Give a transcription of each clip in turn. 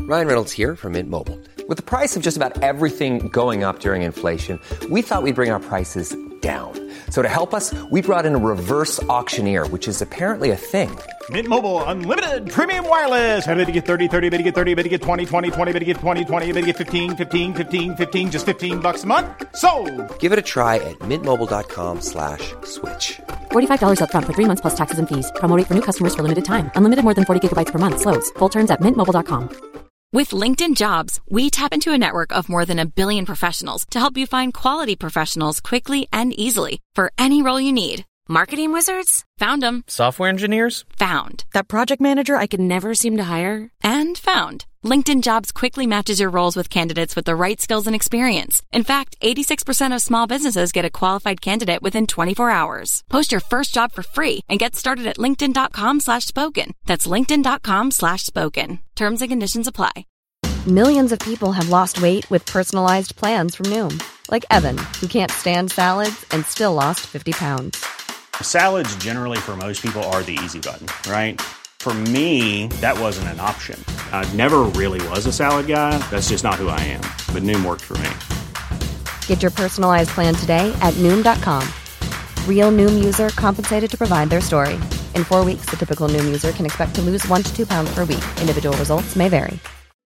Ryan Reynolds here from Mint Mobile. With the price of just about everything going up during inflation, we thought we'd bring our prices down. So to help us, we brought in a reverse auctioneer, which is apparently a thing. Mint Mobile Unlimited Premium Wireless. How to get 30, 30, bit to get 30, bit to get 20, 20, 20, bit to get 20, 20, bit to get 15, 15, 15, 15, just $15 a month? Sold! Give it a try at mintmobile.com/switch. $45 up front for 3 months plus taxes and fees. Promo rate for new customers for limited time. Unlimited more than 40 gigabytes per month. Slows full terms at mintmobile.com. With LinkedIn Jobs, we tap into a network of more than 1 billion professionals to help you find quality professionals quickly and easily for any role you need. Marketing wizards? Found them. Software engineers? Found. That project manager I could never seem to hire? And found. LinkedIn Jobs quickly matches your roles with candidates with the right skills and experience. In fact, 86% of small businesses get a qualified candidate within 24 hours. Post your first job for free and get started at linkedin.com/spoken. That's linkedin.com/spoken. Terms and conditions apply. Millions of people have lost weight with personalized plans from Noom. Like Evan, who can't stand salads and still lost 50 pounds. Salads generally for most people are the easy button, right? For me, that wasn't an option. I never really was a salad guy. That's just not who I am. But Noom worked for me. Get your personalized plan today at Noom.com. Real Noom user compensated to provide their story. In 4 weeks, the typical Noom user can expect to lose 1 to 2 pounds per week. Individual results may vary.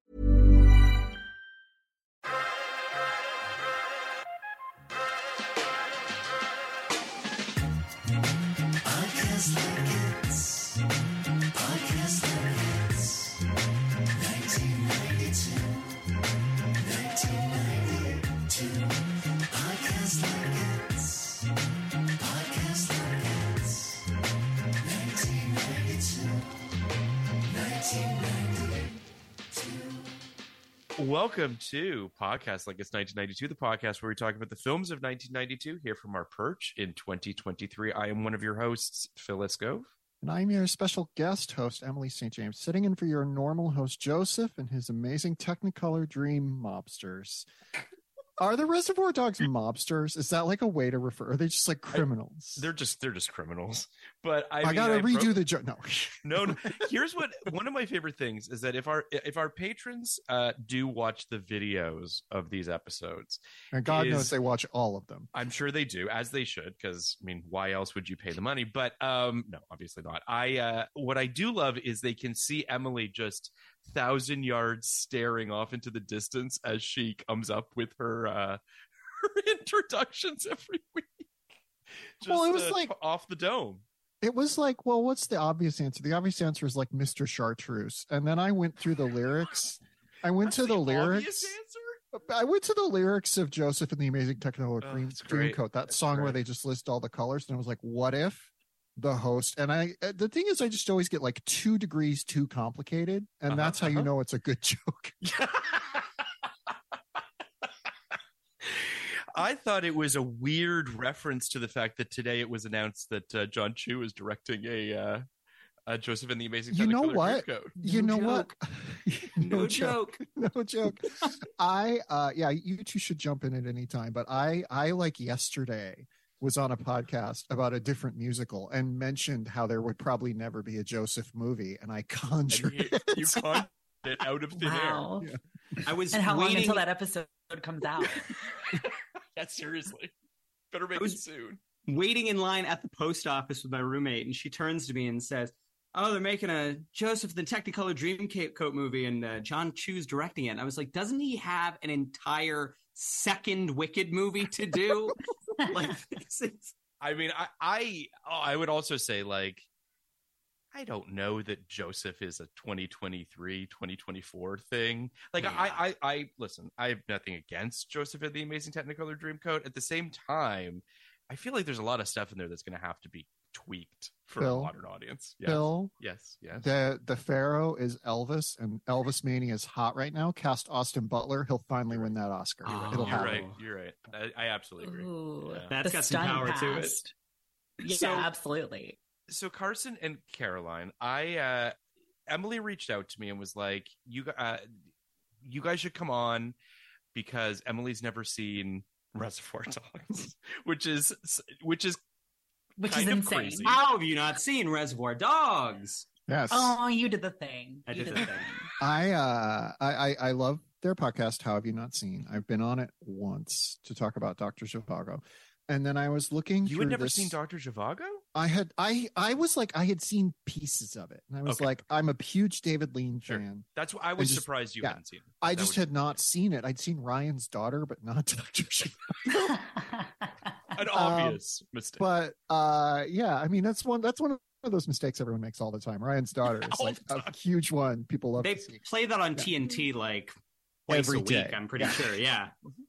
Welcome to Podcast Like It's 1992, the podcast where we talk about the films of 1992 here from our perch in 2023. I am one of your hosts, Phil Escove. And I'm your special guest host, Emily St. James, sitting in for your normal host, Joseph, and his amazing Technicolor Dream mobsters. Are the Reservoir Dogs mobsters? Is that like a way to refer? Are they just like criminals? They're just criminals. But I gotta redo the joke. No. Here's what one of my favorite things is that if our patrons do watch the videos of these episodes, and God knows they watch all of them. I'm sure they do, as they should, because I mean, why else would you pay the money? But no, obviously not. What I do love is they can see Emily just 1,000 yards staring off into the distance as she comes up with her introductions every week. Well, it was like off the dome. It was like, well, what's the obvious answer? The obvious answer is like Mr. Chartreuse. And then I went through the lyrics. I went to the lyrics of Joseph and the Amazing Technicolor Dreamcoat, that song where they just list all the colors. And I was like, what if the host? And the thing is, I just always get like 2 degrees too complicated. And that's how you know it's a good joke. I thought it was a weird reference to the fact that today it was announced that John Chu is directing a Joseph and the Amazing Technicolor Dreamcoat. No joke. No joke. You two should jump in at any time. But I like yesterday was on a podcast about a different musical and mentioned how there would probably never be a Joseph movie, and I conjured it. You conjured it out of thin air. Yeah. And how long until that episode comes out? Yeah, seriously. Better make it soon. Waiting in line at the post office with my roommate, and she turns to me and says, "Oh, they're making a Joseph the Technicolor Dreamcoat movie, and John Chu's directing it." And I was like, doesn't he have an entire second Wicked movie to do? I mean, I would also say, like, I don't know that Joseph is a 2023, 2024 thing. Like, yeah. I listen, I have nothing against Joseph and the Amazing Technicolor Dreamcoat. At the same time, I feel like there's a lot of stuff in there that's going to have to be tweaked for a modern audience. Yes. Phil, yes. The Pharaoh is Elvis, and Elvis Mania is hot right now. Cast Austin Butler; he'll finally win that Oscar. It'll happen. You're right. I absolutely agree. Ooh, yeah. That's got some power to it. Yeah, absolutely. So Carson and Caroline, Emily reached out to me and was like, "You guys should come on because Emily's never seen Reservoir Dogs," which is insane. Crazy. How have you not seen Reservoir Dogs? Yes. Oh, you did the thing. I did the thing. I love their podcast. How have you not seen? I've been on it once to talk about Dr. Zhivago. And then I was looking. You had never seen Dr. Zhivago? I was like, I had seen pieces of it, and I was like, I'm a huge David Lean fan. That's why I was surprised you hadn't seen it. I just had not seen it. I'd seen Ryan's Daughter, but not Dr. Zhivago. An obvious mistake. But yeah, I mean, that's one of those mistakes everyone makes all the time. Ryan's Daughter is like a huge one. People love. They play that on TNT like twice a week. I'm pretty sure. Yeah.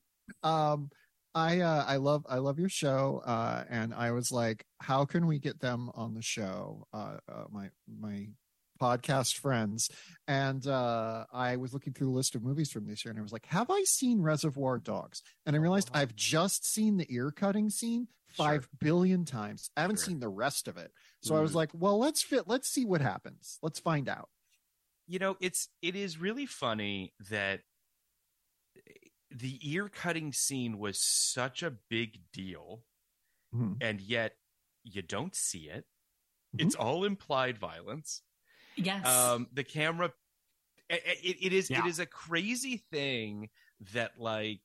I love your show, and I was like, how can we get them on the show? My podcast friends, and I was looking through the list of movies from this year, and I was like, have I seen Reservoir Dogs? And I realized I've just seen the ear cutting scene 5 billion times. I haven't seen the rest of it, so I was like, well, let's see what happens. Let's find out. You know, it is really funny that the ear cutting scene was such a big deal, and yet you don't see it. It's all implied violence. Yes. The camera, it is a crazy thing that, like,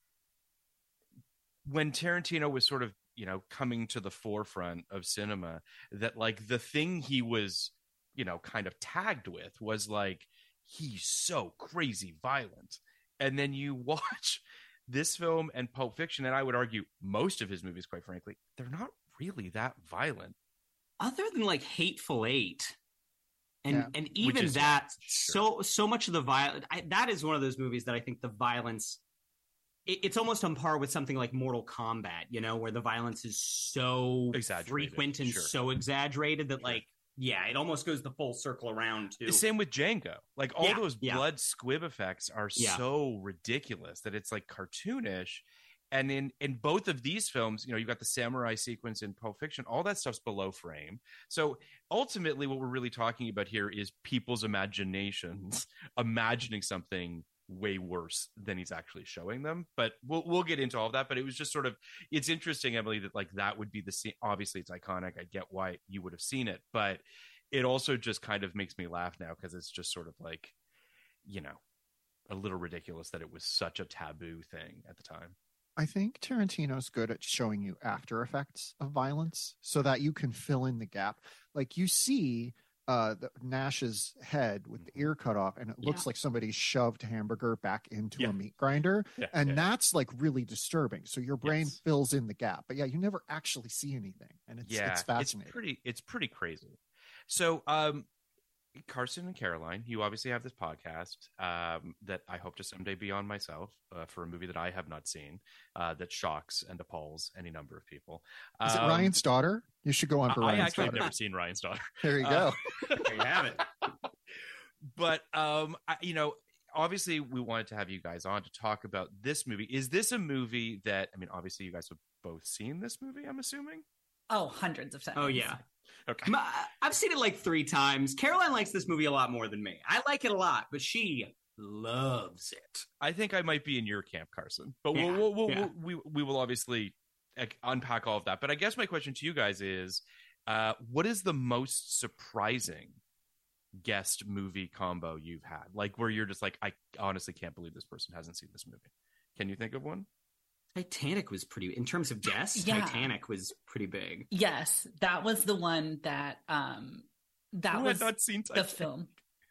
when Tarantino was sort of, you know, coming to the forefront of cinema, that like the thing he was, you know, kind of tagged with was like, he's so crazy violent. And then you watch this film and Pulp Fiction, and I would argue most of his movies, quite frankly, they're not really that violent. Other than like Hateful Eight. And even that, so much of the violence, that is one of those movies that I think the violence, it's almost on par with something like Mortal Kombat, you know, where the violence is so frequent and so exaggerated that like, yeah, it almost goes the full circle around too. The same with Django. Like all those blood squib effects are so ridiculous that it's like cartoonish. And in both of these films, you know, you've got the samurai sequence in Pulp Fiction. All that stuff's below frame. So ultimately what we're really talking about here is people's imaginations imagining something way worse than he's actually showing them. But we'll get into all of that. But it was just sort of, it's interesting, Emily, that like that would be the scene. Obviously it's iconic. I get why you would have seen it, but it also just kind of makes me laugh now because it's just sort of like, you know, a little ridiculous that it was such a taboo thing at the time. I think Tarantino's good at showing you after effects of violence so that you can fill in the gap. Like you see Nash's head with the ear cut off, and it looks like somebody shoved hamburger back into a meat grinder. And that's like really disturbing. So your brain fills in the gap. But yeah, you never actually see anything. And it's fascinating. It's pretty crazy. So Carson and Caroline, you obviously have this podcast that I hope to someday be on myself for a movie that I have not seen that shocks and appalls any number of people. Is it Ryan's Daughter? You should go on for Ryan's Daughter. I've never seen Ryan's Daughter. There you go. There you have it. But, you know, obviously we wanted to have you guys on to talk about this movie. Is this a movie that, I mean, obviously you guys have both seen this movie, I'm assuming? Oh, hundreds of times. Oh, yeah. Okay. I've seen it like 3 times. Caroline likes this movie a lot more than me. I like it a lot, but she loves it. I think I might be in your camp, Carson. But we will obviously unpack all of that. But I guess my question to you guys is, what is the most surprising guest movie combo you've had? Like where you're just like, I honestly can't believe this person hasn't seen this movie. Can you think of one? Titanic was pretty, in terms of guests, Titanic was pretty big. Yes, that was the one that was not seen the film.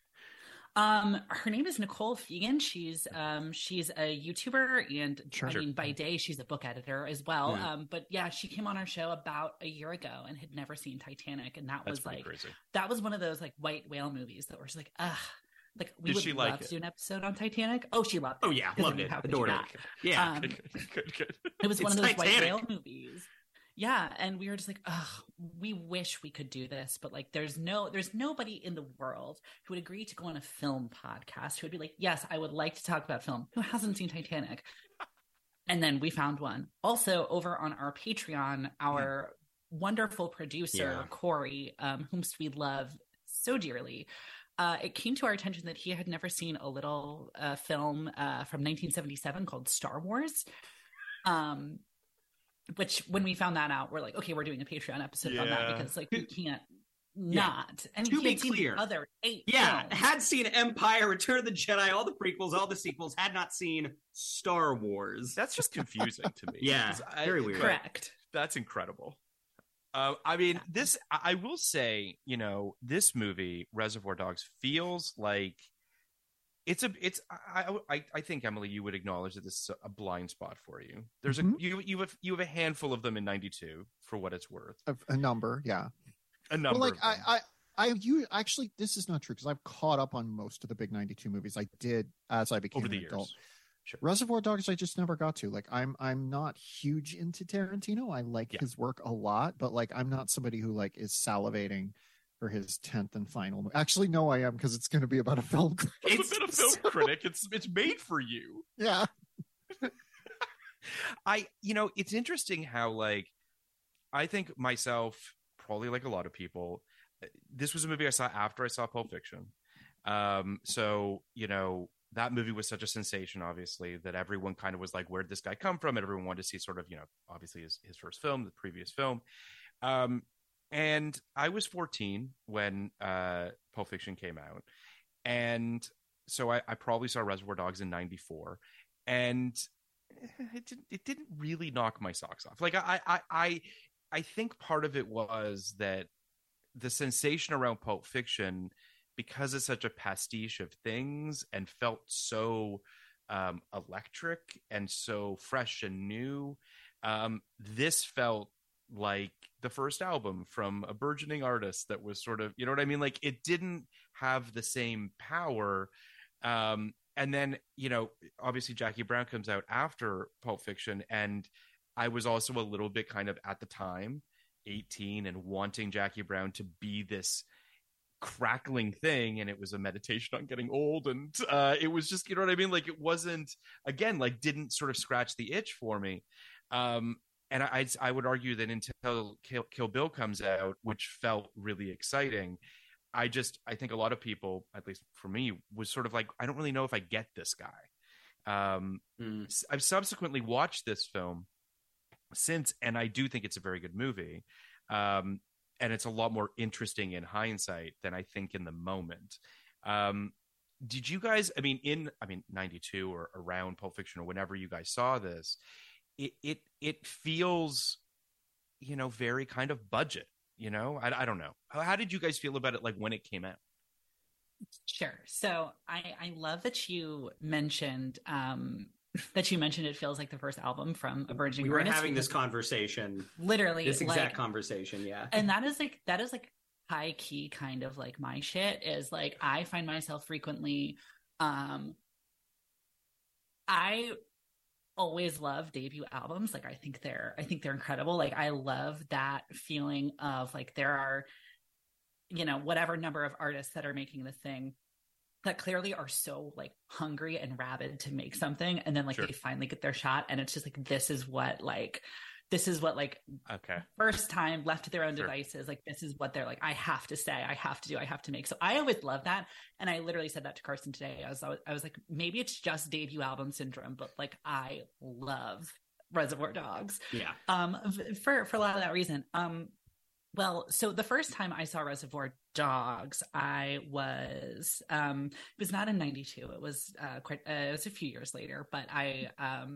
Her name is Nicole Fegan. She's a YouTuber, and I mean by day she's a book editor as well. Yeah. But yeah, she came on our show about a year ago and had never seen Titanic, and that was like crazy. That was one of those like white whale movies that was like, like we would love to do an episode on Titanic. Oh, she loved it. Oh yeah, loved it. Adored it. Yeah, good. It was one of those Titanic. White whale movies. Yeah, and we were just like, we wish we could do this, but like, there's nobody in the world who would agree to go on a film podcast who would be like, yes, I would like to talk about film, who hasn't seen Titanic. And then we found one. Also, over on our Patreon, our wonderful producer Corey, whom we love so dearly. It came to our attention that he had never seen a little film from 1977 called Star Wars. Which when we found that out, we're like, okay, we're doing a Patreon episode on that because like we can't not. And to he be had seen clear, the other 8 yeah, films. had seen Empire, Return of the Jedi, all the prequels, all the sequels, had not seen Star Wars. That's just confusing to me. Yeah, very weird. Correct. That's incredible. I mean, this, I will say, you know, this movie, Reservoir Dogs, feels like I think, Emily, you would acknowledge that this is a blind spot for you. There's you have a handful of them in 92 for what it's worth. A number, yeah. A number. Well, like actually, this is not true because I've caught up on most of the big 92 movies. I did as I became over the an adult. years. Sure. Reservoir Dogs, I just never got to. Like, I'm not huge into Tarantino. I like his work a lot, but like, I'm not somebody who like is salivating for his 10th and final movie. Actually, no, I am, because it's going to be about a film critic. It's about a film critic. It's made for you. Yeah. It's interesting how, like, I think myself, probably like a lot of people, this was a movie I saw after I saw Pulp Fiction. So, you know, that movie was such a sensation, obviously, that everyone kind of was like, where'd this guy come from? And everyone wanted to see sort of, you know, obviously his first film, the previous film. And I was 14 when Pulp Fiction came out. And so I probably saw Reservoir Dogs in 94. And it didn't really knock my socks off. Like, I think part of it was that the sensation around Pulp Fiction, because it's such a pastiche of things and felt so electric and so fresh and new, this felt like the first album from a burgeoning artist that was sort of, you know what I mean? Like, it didn't have the same power. And then, you know, obviously Jackie Brown comes out after Pulp Fiction, and I was also a little bit kind of, at the time, 18 and wanting Jackie Brown to be this crackling thing, and it was a meditation on getting old, and it was just, you know what I mean? Like, it wasn't, again, like, didn't sort of scratch the itch for me. And I would argue that until Kill Bill comes out, which felt really exciting, I think a lot of people, at least for me, was sort of like, I don't really know if I get this guy. I've subsequently watched this film since, and I do think it's a very good movie. And it's a lot more interesting in hindsight than I think in the moment. Did you guys, I mean, 92 or around Pulp Fiction or whenever you guys saw this, it feels, you know, very kind of budget, you know? I don't know. How did you guys feel about it, like, when it came out? Sure. So I love that you mentioned it feels like the first album from a burgeoning artist. We were having this conversation. Literally. This exact conversation, yeah. And that is like high key kind of like my shit, is like, I find myself frequently, I always love debut albums. Like, I think they're incredible. Like, I love that feeling of like, there are, you know, whatever number of artists that are making this thing that clearly are so like hungry and rabid to make something, and then like they finally get their shot, and it's just like, this is what okay, first time left to their own devices, like, this is what they're like, I have to say, I have to do, I have to make. So I always love that, and I literally said that to Carson today. I was like, maybe it's just debut album syndrome, but like, I love Reservoir Dogs, for a lot of that reason. Well, so the first time I saw Reservoir Dogs, I was, it was not in 92. It was it was a few years later, but I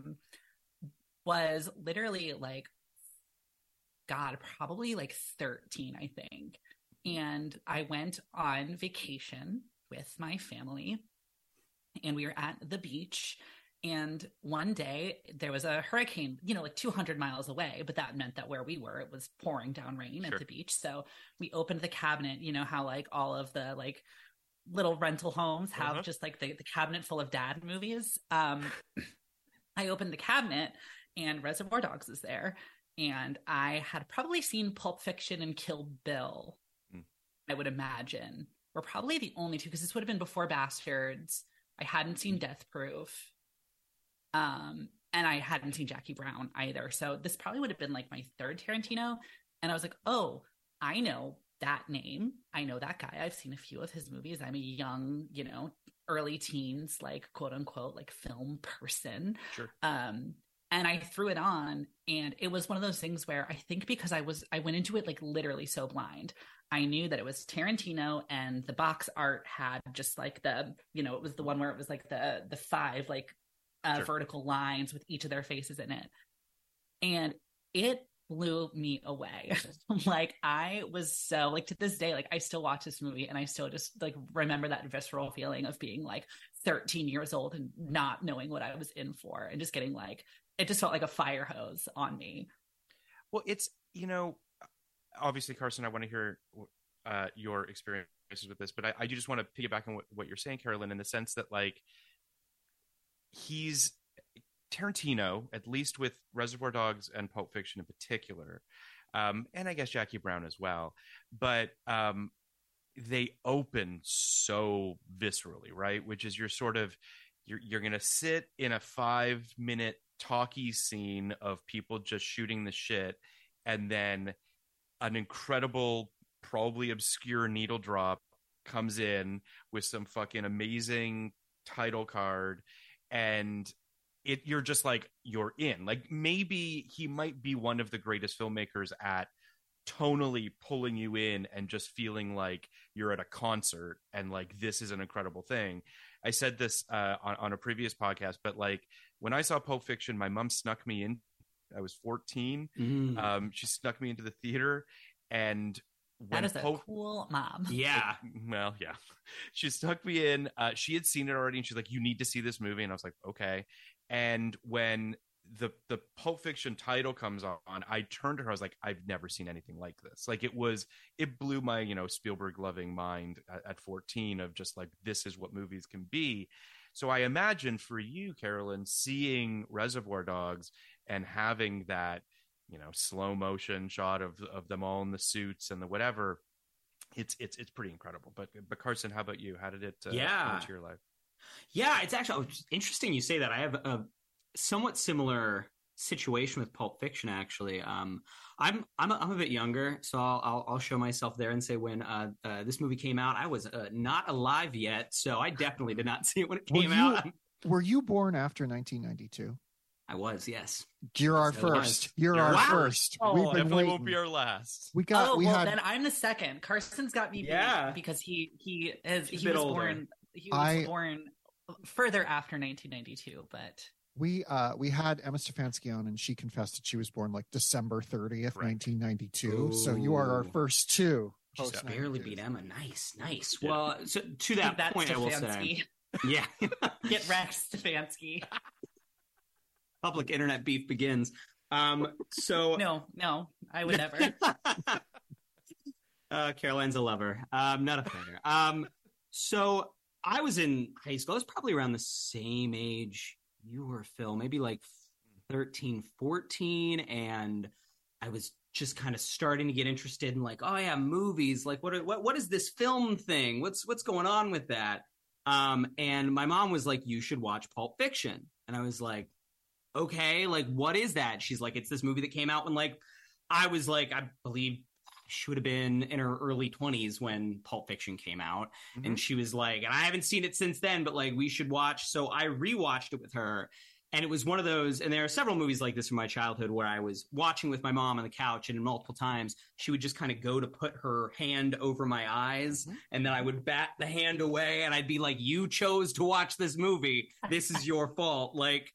was literally like, God, probably like 13, I think. And I went on vacation with my family, and we were at the beach. And one day there was a hurricane, you know, like 200 miles away, but that meant that where we were, it was pouring down rain at the beach. So we opened the cabinet, you know how like all of the like little rental homes have just like the cabinet full of dad movies. I opened the cabinet, and Reservoir Dogs is there. And I had probably seen Pulp Fiction and Kill Bill, I would imagine. Were probably the only two, because this would have been before Bastards. I hadn't seen Death Proof. And I hadn't seen Jackie Brown either. So this probably would have been like my third Tarantino. And I was like, oh, I know that name. I know that guy. I've seen a few of his movies. I'm a young, you know, early teens, like, quote unquote, like, film person. And I threw it on, and it was one of those things where I think because I went into it like literally so blind. I knew that it was Tarantino, and the box art had just like the, it was the one where it was like the 5 like vertical lines with each of their faces in it. And it blew me away. Like, I was so, like, to this day, like, I still watch this movie and I still just like remember that visceral feeling of being like 13 years old and not knowing what I was in for, and just getting like, it just felt like a fire hose on me. Well, it's, obviously, Carson, I want to hear your experiences with this, but I do just want to piggyback on what you're saying, Carolyn, in the sense that, like, he's Tarantino, at least with Reservoir Dogs and Pulp Fiction in particular, and I guess Jackie Brown as well, but they open so viscerally, right? Which is you're going to sit in a 5-minute talkie scene of people just shooting the shit, and then an incredible, probably obscure needle drop comes in with some fucking amazing title card, and you're just like, you're in. Like, maybe he might be one of the greatest filmmakers at tonally pulling you in and just feeling like you're at a concert and like this is an incredible thing. I said this on a previous podcast, but like, when I saw Pulp Fiction, my mom snuck me in. I was 14. She snuck me into the theater, and when that is a cool mom. Yeah. Well, yeah. She snuck me in. She had seen it already, and she's like, "You need to see this movie." And I was like, "Okay." And when the Pulp Fiction title comes on, I turned to her. I was like, "I've never seen anything like this." Like, it blew my Spielberg loving mind at 14 of just like, this is what movies can be. So I imagine for you, Carolyn, seeing Reservoir Dogs and having that, slow motion shot of them all in the suits and the whatever, it's pretty incredible. But Carson, how about you? How did it come into your life? Yeah, it's actually interesting you say that. I have a somewhat similar situation with Pulp Fiction, actually. I'm a bit younger, so I'll show myself there and say when this movie came out, I was not alive yet, so I definitely did not see it when it came out. Were you born after 1992? I was, yes. You're our first. You're our first. Oh, We've been definitely waiting. won't be our last. Then I'm the second. Carson's got me beat because he was born further after 1992, but we had Emma Stefanski on, and she confessed that she was born like December 30th, 1992. Ooh. So you are our first two. Just barely beat Emma. Nice. Yeah. Well, so to that point, Stefanski. I will say, yeah, get wrecked, Stefanski. Public internet beef begins. So no, I would never. Caroline's a lover. Not a fighter. So I was in high school. I was probably around the same age you were, Phil, maybe like 13, 14. And I was just kind of starting to get interested in like, oh yeah, movies. Like what is this film thing? What's going on with that? And my mom was like, you should watch Pulp Fiction. And I was like, okay, like, what is that? She's like, it's this movie that came out when like, I was like, I believe she would have been in her early 20s when Pulp Fiction came out. Mm-hmm. And she was like, and I haven't seen it since then, but like, we should watch. So I rewatched it with her. And it was one of those, and there are several movies like this from my childhood where I was watching with my mom on the couch, and multiple times she would just kind of go to put her hand over my eyes, mm-hmm. and then I would bat the hand away, and I'd be like, you chose to watch this movie. This is your fault. Like,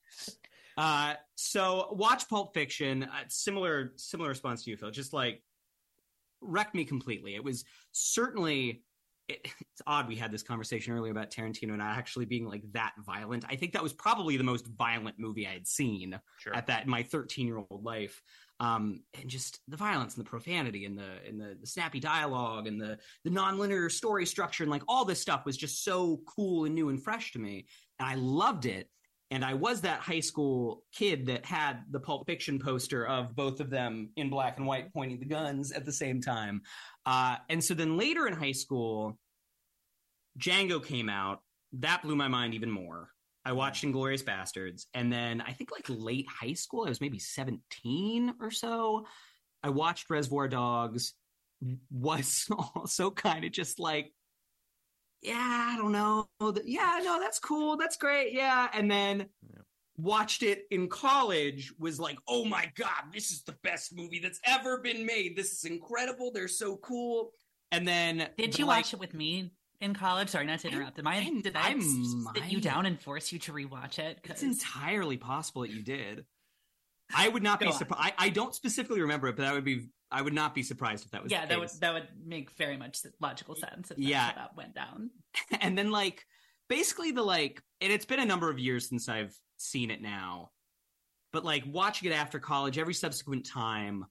so watch Pulp Fiction. Similar response to you, Phil. Just like, wrecked me completely. It was certainly... It's odd we had this conversation earlier about Tarantino not actually being like that violent. I think that was probably the most violent movie I had seen at that in my 13-year-old life. And just the violence and the profanity and the snappy dialogue and the nonlinear story structure and like all this stuff was just so cool and new and fresh to me. And I loved it. And I was that high school kid that had the Pulp Fiction poster of both of them in black and white pointing the guns at the same time. And so then later in high school, Django came out. That blew my mind even more. I watched Inglourious Bastards. And then I think like late high school, I was maybe 17 or so. I watched Reservoir Dogs. Was also kind of just like, yeah, I don't know. Yeah, no, that's cool. That's great. Yeah. And then watched it in college, was like, oh my God, this is the best movie that's ever been made. This is incredible. They're so cool. And then did you watch it with me in college? Sorry, not to interrupt. Did I sit you down and force you to rewatch it? It's entirely possible that you did. I would not be surprised. I don't specifically remember it, but I would not be surprised if that was the case. that would make very much logical sense if that's how that went down. And then basically and it's been a number of years since I've seen it now, but watching it after college, every subsequent time,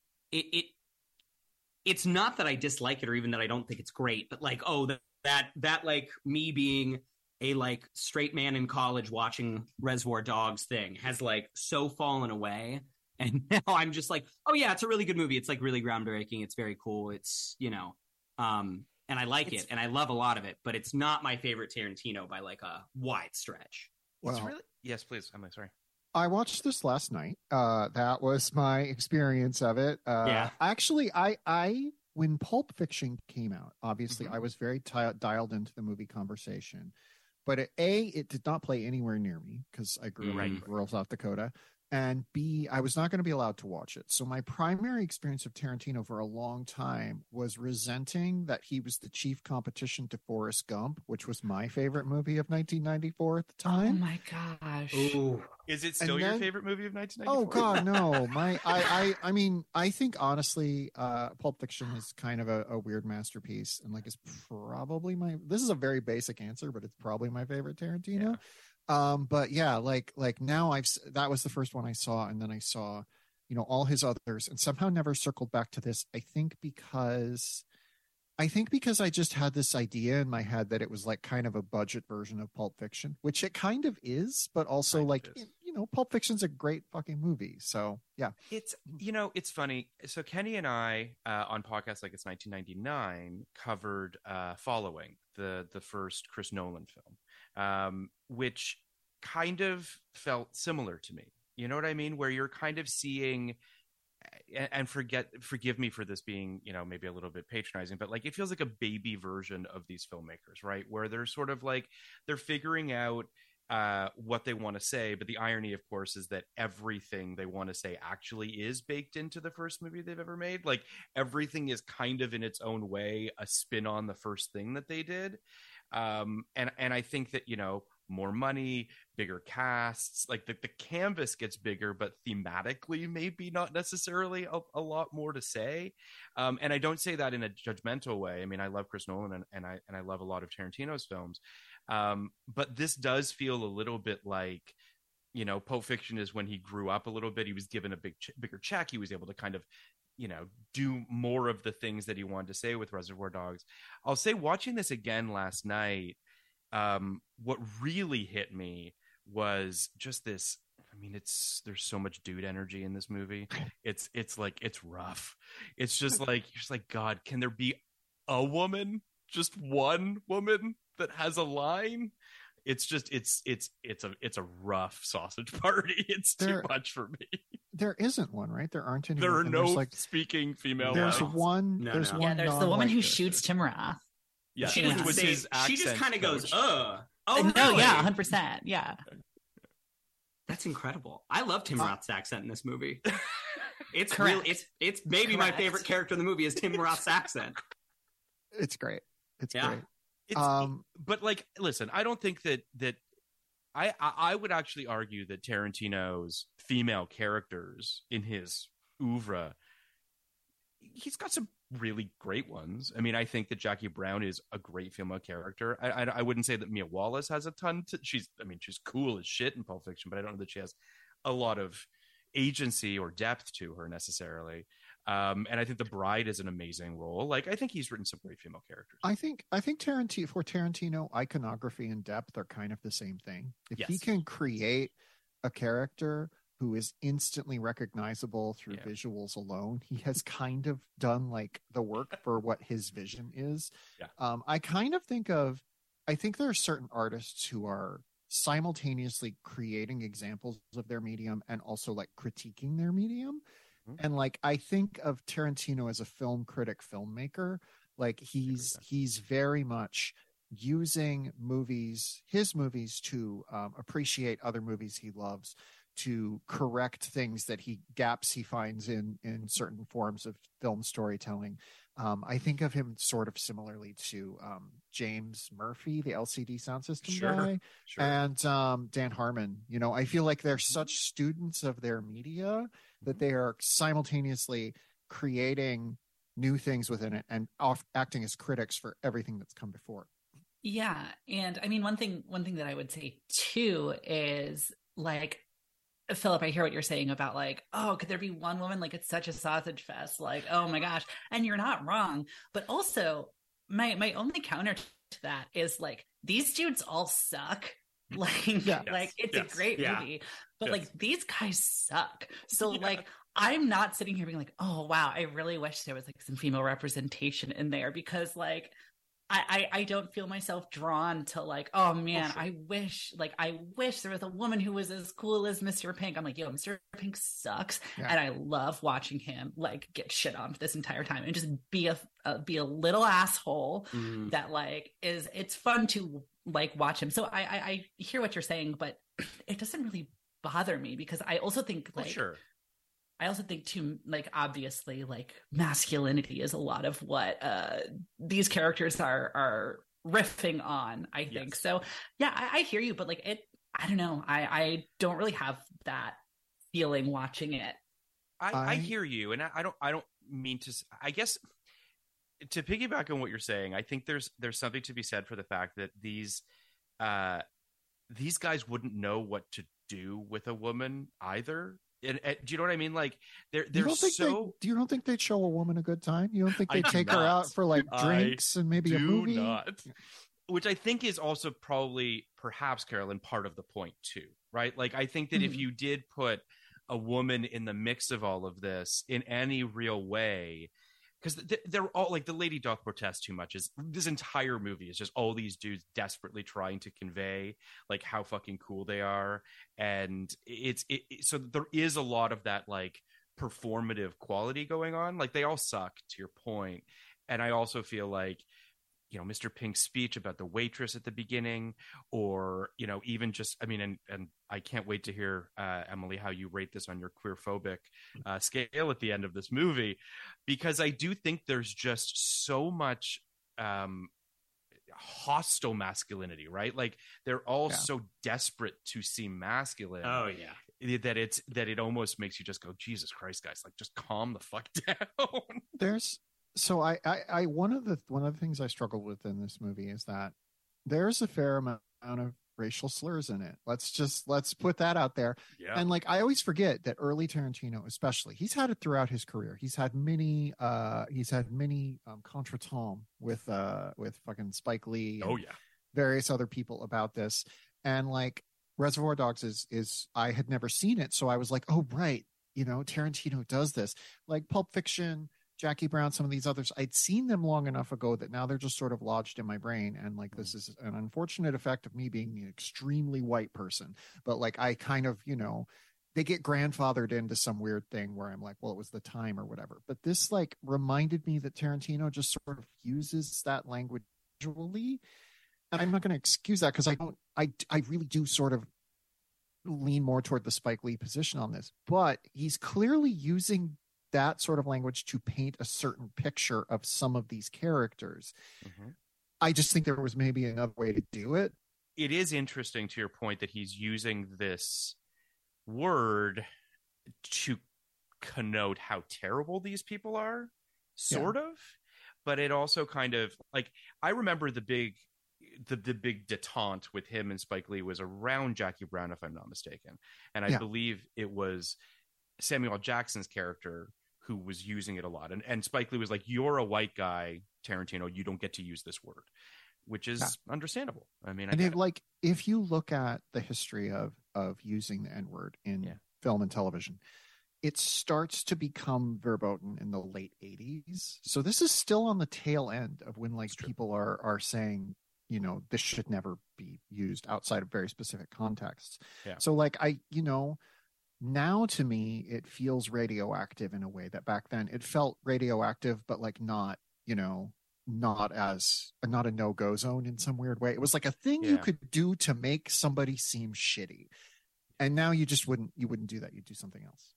it's not that I dislike it or even that I don't think it's great, but that me being a straight man in college watching Reservoir Dogs thing has so fallen away. And now I'm just oh yeah, it's a really good movie. It's really groundbreaking. It's very cool. It's, and I like it and I love a lot of it, but it's not my favorite Tarantino by a wide stretch. Well, it's really, yes, please. I'm sorry. I watched this last night. That was my experience of it. Actually, I when Pulp Fiction came out, obviously I was very dialed into the movie conversation, but it did not play anywhere near me because I grew up in rural South Dakota. And B, I was not going to be allowed to watch it. So my primary experience of Tarantino for a long time was resenting that he was the chief competition to Forrest Gump, which was my favorite movie of 1994 at the time. Oh my gosh. Ooh. Is it still your favorite movie of 1994? Oh God, no. I mean, I think honestly, Pulp Fiction is kind of a weird masterpiece, and it's probably this is a very basic answer, but it's probably my favorite Tarantino. Yeah. But yeah, now that was the first one I saw, and then I saw, all his others, and somehow never circled back to this. I think because I just had this idea in my head that it was kind of a budget version of Pulp Fiction, which it kind of is, but also Pulp Fiction's a great fucking movie. So yeah, it's, it's funny. So Kenny and I, on podcasts like It's 1999, covered Following, the first Chris Nolan film, which kind of felt similar to me. You know what I mean? Where you're kind of seeing, and forgive me for this being, maybe a little bit patronizing, but it feels like a baby version of these filmmakers, right? Where they're sort of they're figuring out what they want to say, but the irony, of course, is that everything they want to say actually is baked into the first movie they've ever made. Everything is kind of in its own way a spin on the first thing that they did. And I think that, more money, bigger casts, the canvas gets bigger, but thematically maybe not necessarily a lot more to say. And I don't say that in a judgmental way. I mean, I love Chris Nolan and I love a lot of Tarantino's films. But this does feel a little bit like, Pulp Fiction is when he grew up a little bit. He was given a bigger check. He was able to kind of, do more of the things that he wanted to say with Reservoir Dogs. I'll say watching this again last night, what really hit me was just this. I mean, there's so much dude energy in this movie. It's rough. It's just you're just God, can there be a woman, just one woman that has a line? It's just it's a rough sausage party. It's too much for me. There isn't one, right? There aren't any. There are no speaking female. There's lines. one. No, there's no. one. Yeah, there's the woman who shoots Tim Roth. Yeah, she just kind of goes, Oh, no, really? yeah, 100%. Yeah, that's incredible. I love Tim Roth's accent in this movie. It's Correct. real. It's maybe my favorite character in the movie is Tim Roth's accent. It's great. It's great. But listen, I don't think that I would actually argue that Tarantino's female characters in his oeuvre, he's got some really great ones. I mean, I think that Jackie Brown is a great female character. I wouldn't say that Mia Wallace has a ton she's cool as shit in Pulp Fiction, but I don't know that she has a lot of agency or depth to her necessarily. And I think The Bride is an amazing role. I think he's written some great female characters. I think Tarantino, iconography and depth are kind of the same thing. If he can create a character who is instantly recognizable through visuals alone, he has kind of done the work for what his vision is. I think there are certain artists who are simultaneously creating examples of their medium and also critiquing their medium. And I think of Tarantino as a film critic filmmaker. He's very much using his movies to appreciate other movies he loves, to correct gaps he finds in certain forms of film storytelling. I think of him sort of similarly to James Murphy, the LCD sound system guy, and Dan Harmon. I feel like they're such students of their media that they are simultaneously creating new things within it and acting as critics for everything that's come before. Yeah. And I mean, one thing that I would say too is like, Philip, I hear what you're saying about like, oh, could there be one woman? Like, it's such a sausage fest. Like, oh my gosh. And you're not wrong. But also my only counter to that is like, these dudes all suck. Like, it's a great movie, but like these guys suck. So like, I'm not sitting here being like, oh wow, I really wish there was like some female representation in there, because like I don't feel myself drawn to like, oh man, I wish there was a woman who was as cool as Mr. Pink. I'm like, yo, Mr. Pink sucks. And I love watching him like get shit on this entire time and just be a little asshole that like it's fun to like watch him. So I hear what you're saying, but it doesn't really bother me, because I also think like, I also think too, like, obviously, like, masculinity is a lot of what these characters are riffing on, I think. So, yeah, I hear you, but like, I don't know. I don't really have that feeling watching it. I hear you. And I don't mean to, I guess, to piggyback on what you're saying, I think there's something to be said for the fact that these guys wouldn't know what to do with a woman either. And do you know what I mean? Like they're so. You don't think they'd show a woman a good time? You don't think they'd take her out for like drinks and maybe a movie? Not. Which I think is also perhaps, Carolyn, part of the point too, right? Like I think that if you did put a woman in the mix of all of this in any real way, because they're all like, the lady doth protest too much. Is this entire movie is just all these dudes desperately trying to convey like how fucking cool they are, and so there is a lot of that like performative quality going on. Like they all suck, to your point, and I also feel like, you know, Mr. Pink's speech about the waitress at the beginning, or, you know, even just, I mean, and I can't wait to hear, Emily, how you rate this on your queerphobic scale at the end of this movie, because I do think there's just so much hostile masculinity, right? Like they're all so desperate to seem masculine. Oh yeah. That it almost makes you just go, Jesus Christ, guys, like just calm the fuck down. So I one of the things I struggled with in this movie is that there's a fair amount of racial slurs in it. Let's put that out there. Yeah. And like, I always forget that early Tarantino, especially, he's had it throughout his career. He's had many contretemps with fucking Spike Lee. And various other people about this. And like Reservoir Dogs is I had never seen it. So I was like, oh, right. You know, Tarantino does this. Like Pulp Fiction, Jackie Brown, some of these others, I'd seen them long enough ago that now they're just sort of lodged in my brain. And like, this is an unfortunate effect of me being an extremely white person. But like, I kind of, you know, they get grandfathered into some weird thing where I'm like, well, it was the time or whatever. But this like reminded me that Tarantino just sort of uses that language visually. And I'm not going to excuse that, because I really do sort of lean more toward the Spike Lee position on this. But he's clearly using that sort of language to paint a certain picture of some of these characters. I just think there was maybe another way to do it. It is interesting, to your point, that he's using this word to connote how terrible these people are, sort of. But it also kind of like, I remember the big detente with him and Spike Lee was around Jackie Brown, if I'm not mistaken. And I believe it was Samuel Jackson's character who was using it a lot. And Spike Lee was like, you're a white guy, Tarantino, you don't get to use this word, which is understandable. I mean, if you look at the history of using the N-word in film and television, it starts to become verboten in the late 80s. So this is still on the tail end of when like people are saying, you know, this should never be used outside of very specific contexts. So like, now to me, it feels radioactive in a way that back then it felt radioactive, but like not not a no-go zone in some weird way. It was like a thing you could do to make somebody seem shitty. And now you wouldn't do that. You'd do something else.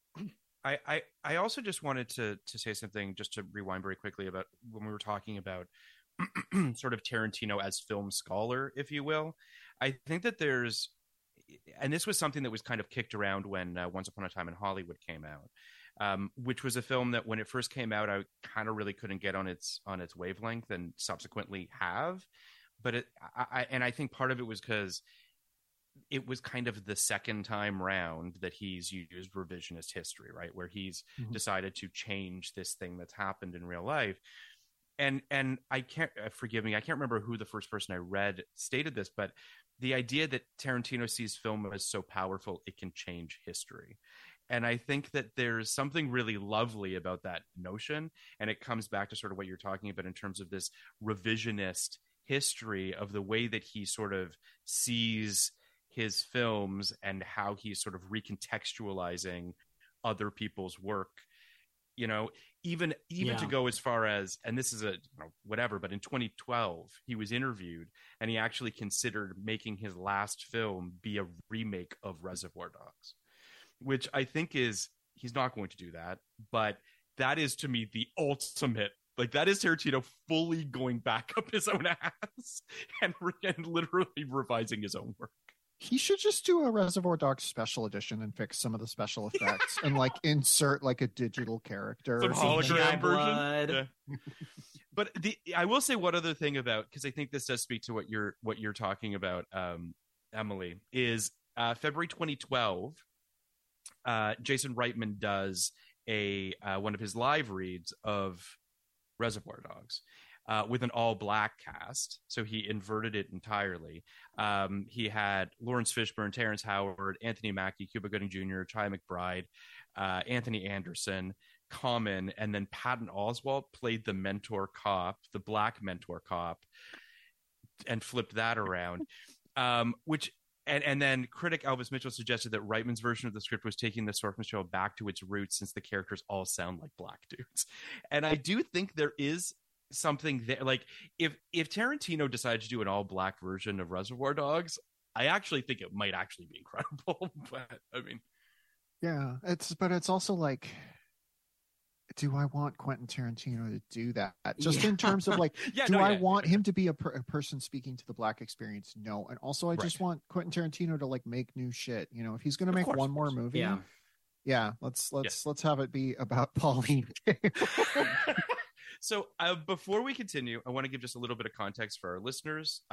I also just wanted to say something, just to rewind very quickly, about when we were talking about sort of Tarantino as film scholar, if you will. I think that and this was something that was kind of kicked around when Once Upon a Time in Hollywood came out, which was a film that when it first came out, I kind of really couldn't get on its wavelength, and subsequently have. But I think part of it was because it was kind of the second time round that he's used revisionist history, right? Where he's decided to change this thing that's happened in real life. And I can't, forgive me, I can't remember who the first person I read stated this, but the idea that Tarantino sees film as so powerful, it can change history. And I think that there's something really lovely about that notion. And it comes back to sort of what you're talking about in terms of this revisionist history of the way that he sort of sees his films and how he's sort of recontextualizing other people's work, you know, even to go as far as, and this is whatever, but in 2012 he was interviewed and he actually considered making his last film be a remake of Reservoir Dogs, which I think he's not going to do that, but that is to me the ultimate, like, that is Tarantino fully going back up his own ass and literally revising his own work. He should just do a Reservoir Dogs special edition and fix some of the special effects and like insert like a digital character, some hologram version. Yeah. But I will say one other thing about, because I think this does speak to what you're talking about, Emily, is February 2012. Jason Reitman does one of his live reads of Reservoir Dogs. With an all-black cast, so he inverted it entirely. He had Lawrence Fishburne, Terrence Howard, Anthony Mackie, Cuba Gooding Jr., Ty McBride, Anthony Anderson, Common, and then Patton Oswalt played the mentor cop, the black mentor cop, and flipped that around. And then critic Elvis Mitchell suggested that Reitman's version of the script was taking the source material back to its roots, since the characters all sound like black dudes. And I do think there is something there, like if Tarantino decided to do an all black version of Reservoir Dogs, I actually think it might actually be incredible. But I mean, yeah, it's also like, do I want Quentin Tarantino to do that? Just in terms of like, I want him to be a person speaking to the black experience? No. And also I just want Quentin Tarantino to like make new shit. You know, if he's going to make one more movie, let's have it be about Pauline. So before we continue, I want to give just a little bit of context for our listeners.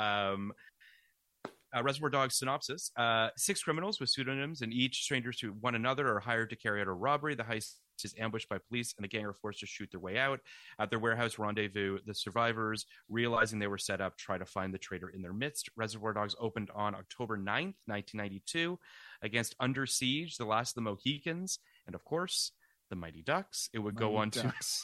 Reservoir Dogs synopsis. 6 criminals with pseudonyms, and each strangers to one another, are hired to carry out a robbery. The heist is ambushed by police, and the gang are forced to shoot their way out. At their warehouse rendezvous, the survivors, realizing they were set up, try to find the traitor in their midst. Reservoir Dogs opened on October 9th, 1992, against Under Siege, The Last of the Mohicans, and of course, the Mighty Ducks. It would go on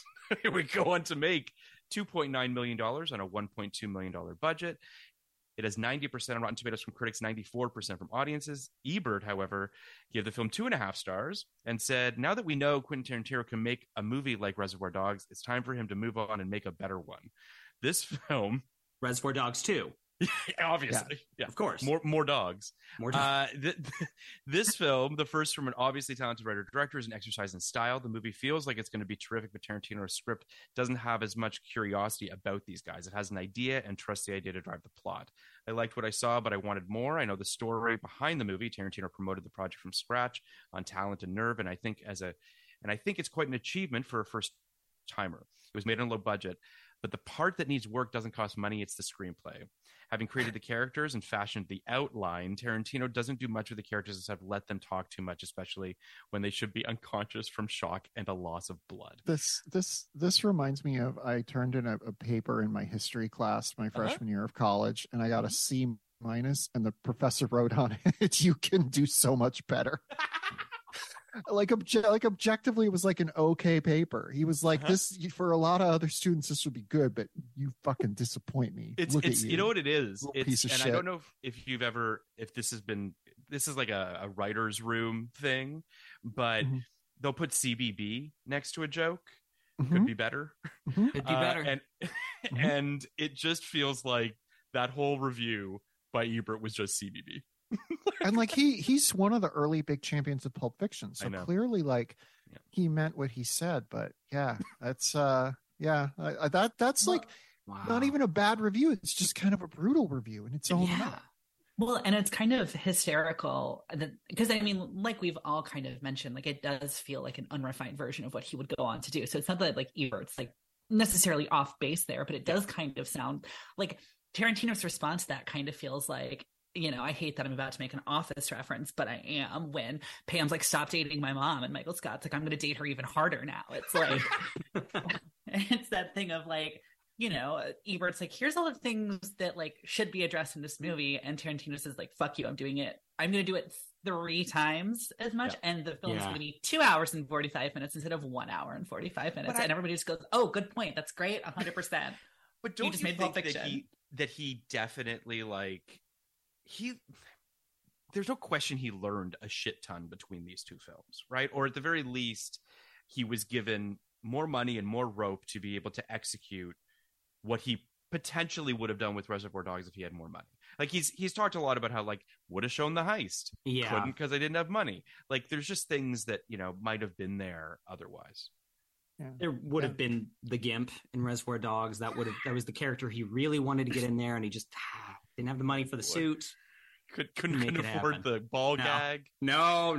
to make $2.9 million on a $1.2 million budget. It has 90% on Rotten Tomatoes from critics, 94% from audiences. Ebert, however, gave the film 2.5 stars and said, now that we know Quentin Tarantino can make a movie like Reservoir Dogs, it's time for him to move on and make a better one. This film... Reservoir Dogs 2. Obviously. Yeah, of course. More dogs. This film, the first from an obviously talented writer-director, is an exercise in style. The movie feels like it's going to be terrific, but Tarantino's script doesn't have as much curiosity about these guys. It has an idea and trusts the idea to drive the plot. I liked what I saw, but I wanted more. I know the story behind the movie. Tarantino promoted the project from scratch on talent and nerve, and I think it's quite an achievement for a first-timer. It was made on a low budget, but the part that needs work doesn't cost money. It's the screenplay. Having created the characters and fashioned the outline, Tarantino doesn't do much with the characters except let them talk too much, especially when they should be unconscious from shock and a loss of blood. This reminds me of, I turned in a paper in my history class my freshman year of college, and I got a C-, and the professor wrote on it, "You can do so much better." Like objectively, it was like an okay paper. He was like, this, for a lot of other students, this would be good, but you fucking disappoint me. Look at you. You know what it is? Piece of shit. I don't know if you've ever, if this is like a writer's room thing, but they'll put CBB next to a joke. Could be better. Could be better. And it just feels like that whole review by Ebert was just CBB. And like he's one of the early big champions of Pulp Fiction, so clearly like he meant what he said. But yeah, that's that's like not even a bad review. It's just kind of a brutal review in its own way. Well, and it's kind of hysterical because I mean, like we've all kind of mentioned, like it does feel like an unrefined version of what he would go on to do. So it's not that like Ebert's like necessarily off base there, but it does kind of sound like Tarantino's response to that kind of feels like, you know, I hate that I'm about to make an Office reference, but I am, when Pam's like, stop dating my mom, and Michael Scott's like, I'm going to date her even harder now. It's like, it's that thing of like, you know, Ebert's like, here's all the things that like should be addressed in this movie, and Tarantino says like, fuck you, I'm going to do it 3 times as much, and the film's going to be 2 hours and 45 minutes instead of 1 hour and 45 minutes, and everybody just goes, oh, good point, that's great, 100%. But don't you think that he definitely like there's no question he learned a shit ton between these two films, right? Or at the very least, he was given more money and more rope to be able to execute what he potentially would have done with Reservoir Dogs if he had more money. Like he's talked a lot about how like would have shown the heist, couldn't because I didn't have money. Like there's just things that, you know, might have been there otherwise. Yeah. There would have been the Gimp in Reservoir Dogs. That was the character he really wanted to get in there, and he just didn't have the money for the suit. Couldn't afford the ball gag. No.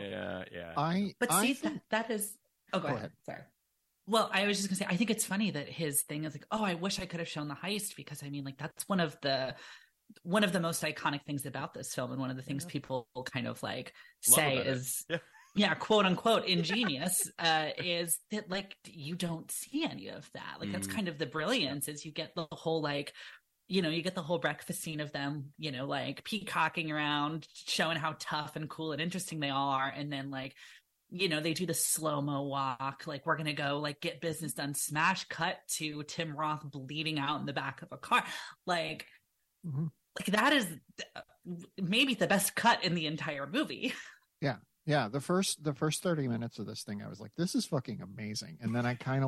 Yeah. That is. Oh, go ahead. Sorry. Well, I was just gonna say, I think it's funny that his thing is like, oh, I wish I could have shown the heist, because I mean, like that's one of the most iconic things about this film, and one of the things people kind of like say is. Quote unquote ingenious, is that like you don't see any of that. Like that's kind of the brilliance, is you get the whole like, you know, you get the whole breakfast scene of them, you know, like peacocking around, showing how tough and cool and interesting they all are, and then like, you know, they do the slow-mo walk, like we're gonna go like get business done, smash cut to Tim Roth bleeding out in the back of a car, like that is maybe the best cut in the entire movie. Yeah, the first 30 minutes of this thing, I was like, this is fucking amazing. And then I kind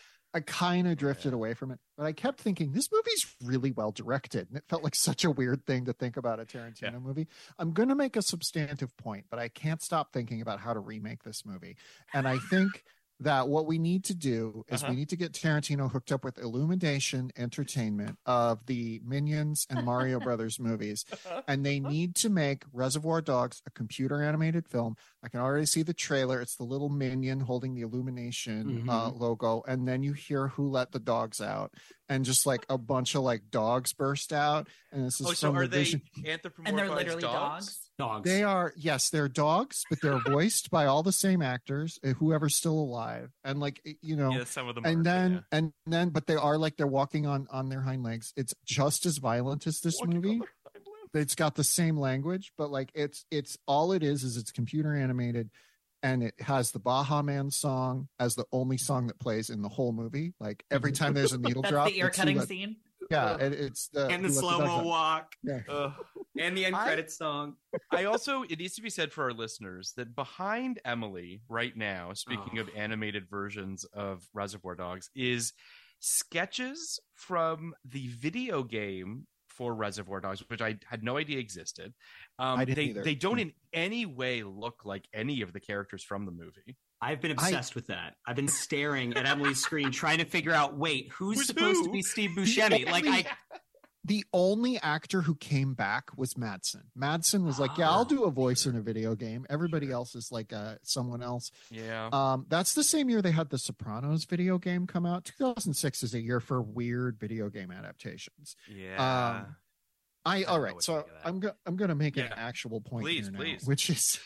of drifted away from it. But I kept thinking, this movie's really well directed. And it felt like such a weird thing to think about a Tarantino movie. I'm going to make a substantive point, but I can't stop thinking about how to remake this movie. And I think that what we need to do is we need to get Tarantino hooked up with Illumination Entertainment of the Minions and Mario Brothers movies, and they need to make Reservoir Dogs a computer animated film. I can already see the trailer. It's the little minion holding the Illumination logo, and then you hear Who Let the Dogs Out, and just like a bunch of like dogs burst out, and this is so are they anthropomorphized and they're literally dogs? They are, yes, they're dogs, but they're voiced by all the same actors, whoever's still alive, and like, you know, some of them and then but they are like, they're walking on their hind legs. It's just as violent as this movie. It's got the same language, but like it's all it is it's computer animated, and it has the Baha Man song as the only song that plays in the whole movie. Like every time there's a needle drop, the ear cutting scene. Yeah, it's the slow-mo walk, and the end credits song. It needs to be said for our listeners that behind Emily right now, speaking of animated versions of Reservoir Dogs, is sketches from the video game for Reservoir Dogs, which I had no idea existed. I didn't either. They don't in any way look like any of the characters from the movie. I've been obsessed with that. I've been staring at Emily's screen, trying to figure out, wait, who's supposed to be Steve Buscemi? The only actor who came back was Madsen. Madsen was like, I'll do a voice in a video game. Everybody else is like someone else. Yeah. That's the same year they had the Sopranos video game come out. 2006 is a year for weird video game adaptations. Yeah. All right. So I'm going to make an actual point here now, which is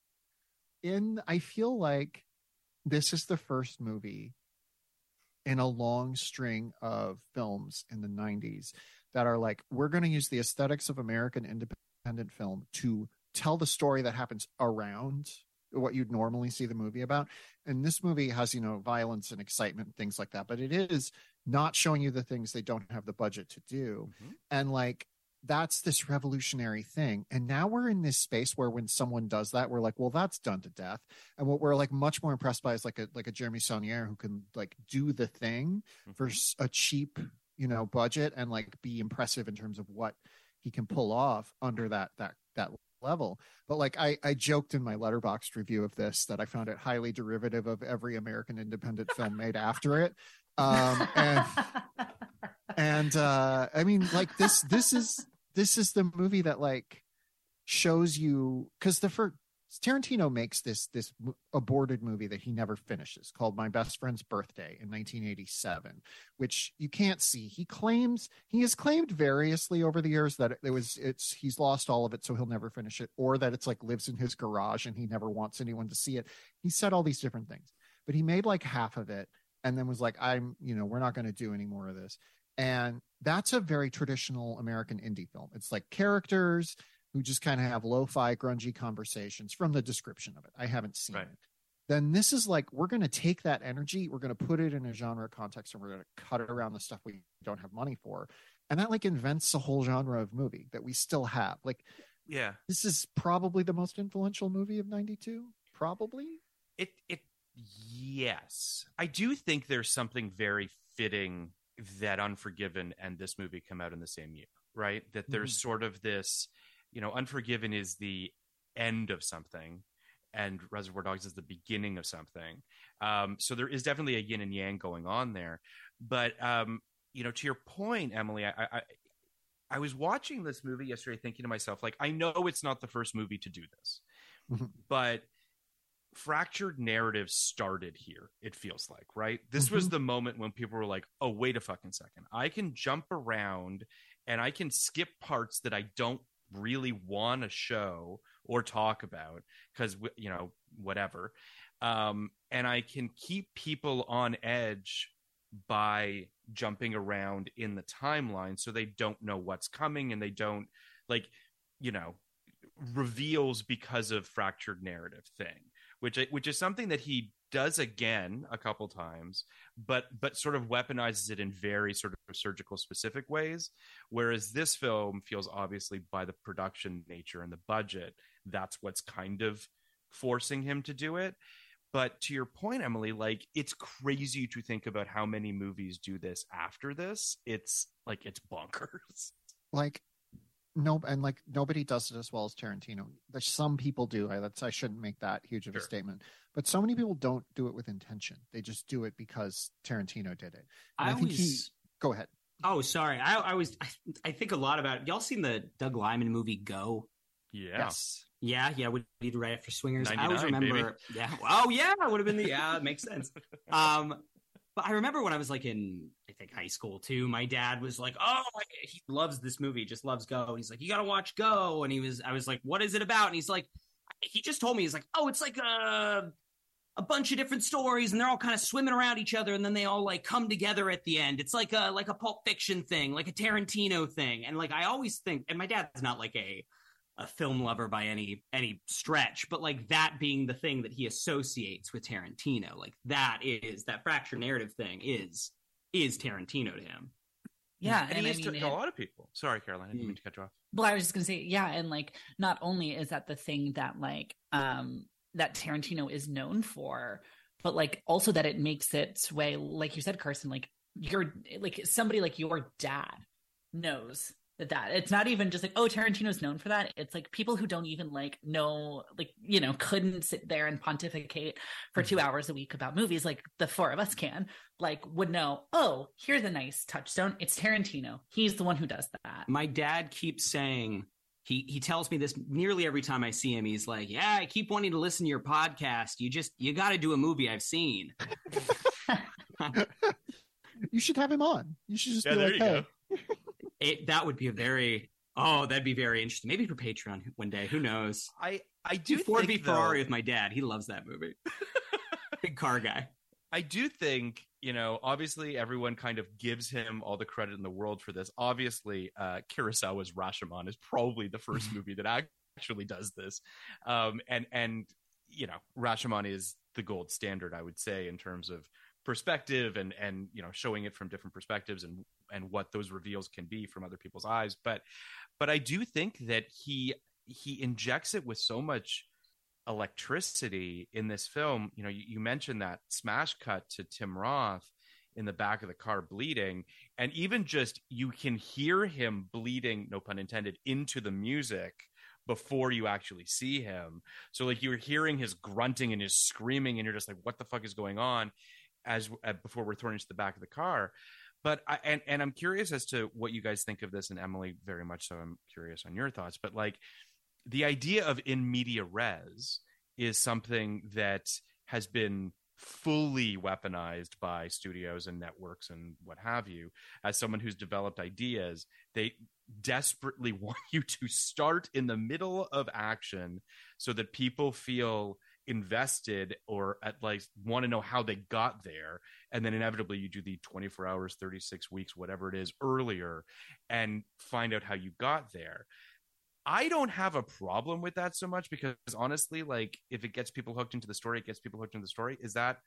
I feel like this is the first movie in a long string of films in the 90s that are like, we're going to use the aesthetics of American independent film to tell the story that happens around what you'd normally see the movie about. And this movie has, you know, violence and excitement and things like that, but it is not showing you the things they don't have the budget to do. And like, that's this revolutionary thing. And now we're in this space where when someone does that, we're like, well, that's done to death. And what we're like much more impressed by is like a Jeremy Saunier who can like do the thing for a cheap budget and like be impressive in terms of what he can pull off under that level. But like I joked in my Letterboxd review of this that I found it highly derivative of every American independent film made after it. I mean, like this is the movie that like shows you, because Tarantino makes this aborted movie that he never finishes called My Best Friend's Birthday in 1987, which you can't see. He has claimed variously over the years that he's lost all of it, so he'll never finish it, or that it's like lives in his garage and he never wants anyone to see it. He said all these different things, but he made like half of it and then was like, we're not going to do any more of this. And that's a very traditional American indie film. It's like characters who just kind of have lo-fi, grungy conversations from the description of it. I haven't seen it. Then this is like, we're going to take that energy, we're going to put it in a genre context, and we're going to cut it around the stuff we don't have money for. And that like invents a whole genre of movie that we still have. Like, yeah, this is probably the most influential movie of 92. Probably. Yes. I do think there's something very fitting that Unforgiven and this movie come out in the same year, right? That there's sort of this, Unforgiven is the end of something and Reservoir Dogs is the beginning of something. So there is definitely a yin and yang going on there. But, to your point, Emily, I was watching this movie yesterday thinking to myself, like, I know it's not the first movie to do this, but fractured narrative started here, it feels like, right? This was the moment when people were like, oh, wait a fucking second. I can jump around and I can skip parts that I don't really want to show or talk about because, whatever. And I can keep people on edge by jumping around in the timeline so they don't know what's coming and they don't reveals because of fractured narrative thing, which is something that he does again a couple times, but sort of weaponizes it in very sort of surgical specific ways. Whereas this film feels, obviously by the production nature and the budget, that's what's kind of forcing him to do it. But to your point, Emily, like, it's crazy to think about how many movies do this after this. It's bonkers. Like, no, and like nobody does it as well as Tarantino. There's some people do. I shouldn't make that huge of a statement, but so many people don't do it with intention. They just do it because Tarantino did it. And I think go ahead. Oh, sorry. I think a lot about it. Y'all seen the Doug Liman movie Go? Yeah. Yes. Yeah. We did right after Swingers. I 99, always remember. baby. Yeah. Oh, yeah. Would have been it makes sense. But I remember when I was like in, I think, high school too, my dad was like, oh, he loves this movie, just loves Go. And he's like, you got to watch Go. And I was like, what is it about? And he's like, he just told me, he's like, oh, it's like a bunch of different stories and they're all kind of swimming around each other. And then they all like come together at the end. It's like a Pulp Fiction thing, like a Tarantino thing. And like, I always think, and my dad's not like a film lover by any stretch, but like that being the thing that he associates with Tarantino, like that fractured narrative thing is Tarantino to him. Yeah, and he is to a lot of people. Sorry, Caroline, I didn't mean to cut you off. Well, I was just gonna say, yeah, and like not only is that the thing that like that Tarantino is known for, but like also that it makes its way, like you said, Carson, like you're like somebody like your dad knows that it's not even just like, oh, Tarantino's known for that. It's like people who don't even like know, like, couldn't sit there and pontificate for 2 hours a week about movies like the four of us can, like, would know, oh, here's a nice touchstone. It's Tarantino. He's the one who does that. My dad keeps saying, he tells me this nearly every time I see him. He's like, yeah, I keep wanting to listen to your podcast. You got to do a movie I've seen. You should have him on. You should just be there like, you hey. go. That would be that'd be very interesting. Maybe for Patreon one day. Who knows? I do Ford think v Ferrari with my dad. He loves that movie. Big car guy. I do think, obviously everyone kind of gives him all the credit in the world for this. Obviously, Kurosawa's Rashomon is probably the first movie that actually does this. And Rashomon is the gold standard, I would say, in terms of perspective and showing it from different perspectives and what those reveals can be from other people's eyes. But I do think that he injects it with so much electricity in this film. You mentioned that smash cut to Tim Roth in the back of the car bleeding, and even just you can hear him bleeding, no pun intended, into the music before you actually see him. So like you're hearing his grunting and his screaming, and you're just like, what the fuck is going on, as before we're thrown into the back of the car. But I'm curious as to what you guys think of this, and Emily, very much so, I'm curious on your thoughts. But like the idea of in media res is something that has been fully weaponized by studios and networks and what have you. As someone who's developed ideas, they desperately want you to start in the middle of action so that people feel invested, or at least want to know how they got there, and then inevitably you do the 24 hours, 36 weeks, whatever it is, earlier, and find out how you got there. I don't have a problem with that so much, because honestly, like if it gets people hooked into the story, it gets people hooked into the story. Is that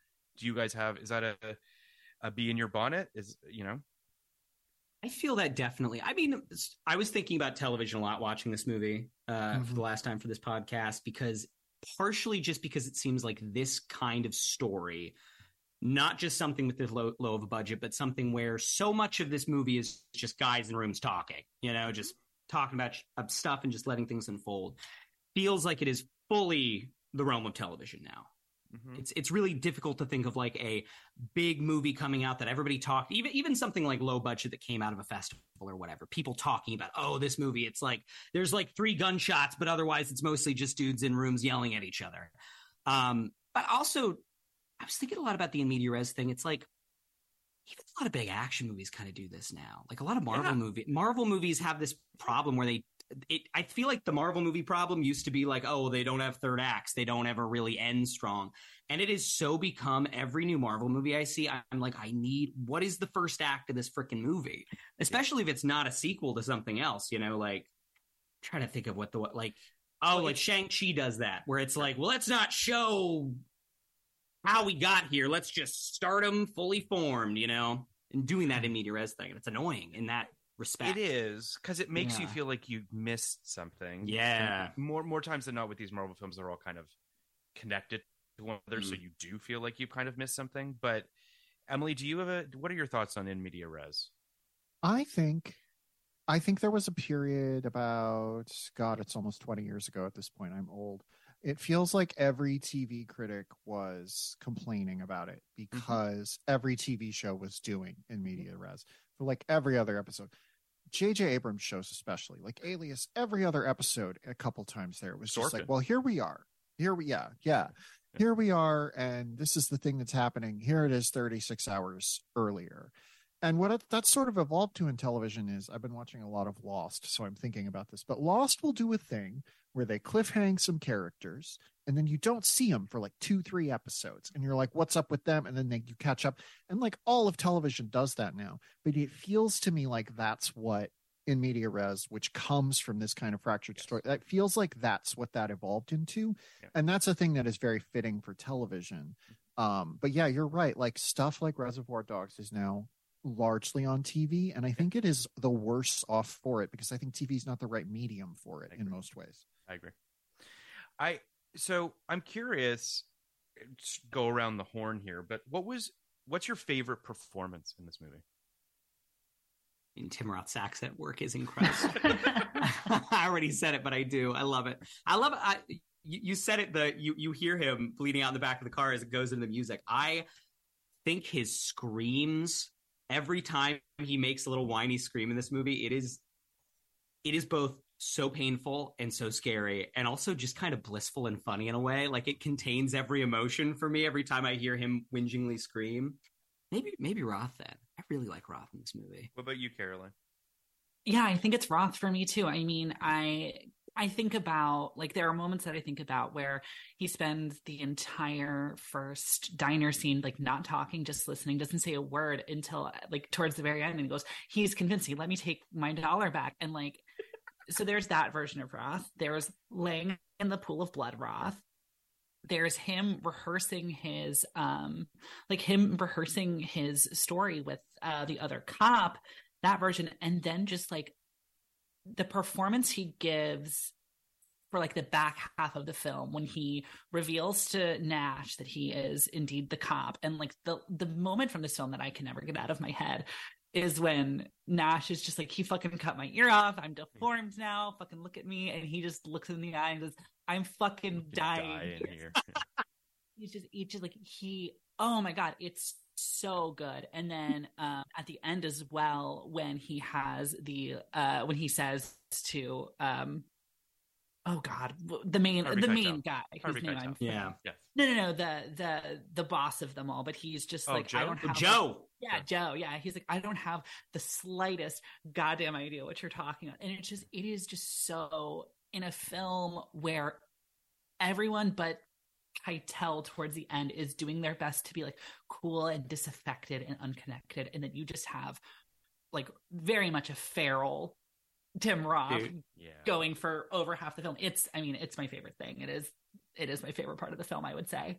a bee in your bonnet? Is, you know? I feel that definitely. I mean, I was thinking about television a lot watching this movie for the last time for this podcast, because partially just because it seems like this kind of story, not just something with this low of a budget, but something where so much of this movie is just guys in rooms talking, you know, just talking about stuff and just letting things unfold, feels like it is fully the realm of television now. Mm-hmm. It's really difficult to think of like a big movie coming out that everybody talked, even something like low budget that came out of a festival or whatever, people talking about, oh, this movie, it's like there's like 3 gunshots, but otherwise it's mostly just dudes in rooms yelling at each other. But also I was thinking a lot about the in media res thing. It's like even a lot of big action movies kind of do this now. Like a lot of Marvel movies have this problem where I feel like the Marvel movie problem used to be like, oh, they don't have third acts. They don't ever really end strong. And it has so become every new Marvel movie I see, I'm like, what is the first act of this freaking movie? Especially if it's not a sequel to something else, you know, like I'm trying to think of like Shang-Chi does that, where it's like, well, let's not show how we got here. Let's just start them fully formed, you know, and doing that in media res thing. And it's annoying in that respect. It is, because it makes you feel like you missed something. Yeah. And more times than not with these Marvel films, they're all kind of connected to one another, so you do feel like you kind of missed something. But Emily, what are your thoughts on in media res? I think there was a period about, God, it's almost 20 years ago at this point. I'm old. It feels like every TV critic was complaining about it, because every TV show was doing in media res for like every other episode. J.J. Abrams shows, especially like Alias, every other episode a couple times there. It was just like, well, here we are. Here we are. And this is the thing that's happening. Here it is 36 hours earlier. And what that's sort of evolved to in television is, I've been watching a lot of Lost, so I'm thinking about this, but Lost will do a thing where they cliffhang some characters, and then you don't see them for like 2-3 episodes, and you're like, what's up with them? And then you catch up. And like all of television does that now, but it feels to me like that's what in media res, which comes from this kind of fractured story, that feels like that's what that evolved into. And that's a thing that is very fitting for television. But yeah, you're right. Like stuff like Reservoir Dogs is now largely on TV, and I think it is the worse off for it, because I think TV is not the right medium for it in most ways. I agree. So I'm curious, go around the horn here, but what's your favorite performance in this movie? In Tim Roth's accent work is incredible. I already said it, but I do. I love it. You said it. You hear him bleeding out in the back of the car as it goes into the music. I think his screams, every time he makes a little whiny scream in this movie, it is both so painful and so scary, and also just kind of blissful and funny in a way. Like it contains every emotion for me every time I hear him whingingly scream. Maybe Roth then. I really like Roth in this movie. What about you, Caroline? Yeah, I think it's Roth for me too. I mean, I think about, like, there are moments that I think about where he spends the entire first diner scene, like, not talking, just listening, doesn't say a word until, like, towards the very end. And he goes, he's convincing, let me take my $1 back. And, like, so there's that version of Roth. There's laying in the pool of blood Roth. There's him rehearsing his story with the other cop, that version. And then just, like, the performance he gives for like the back half of the film when he reveals to Nash that he is indeed the cop. And like the moment from this film that I can never get out of my head is when Nash is just like, he fucking cut my ear off. I'm deformed now. Fucking look at me. And he just looks in the eye and goes, I'm fucking dying here. He's just like, oh my God, it's so good. And then at the end as well, when he has when he says to oh God, the main guy whose name I'm no the boss of them all, but he's just like, Joe? I don't have Joe. Joe. Yeah, he's like, I don't have the slightest goddamn idea what you're talking about. And it is just so, in a film where everyone but Keitel towards the end is doing their best to be like cool and disaffected and unconnected, and then you just have like very much a feral Tim Roth going for over half the film. It's my favorite thing. It is my favorite part of the film, I would say.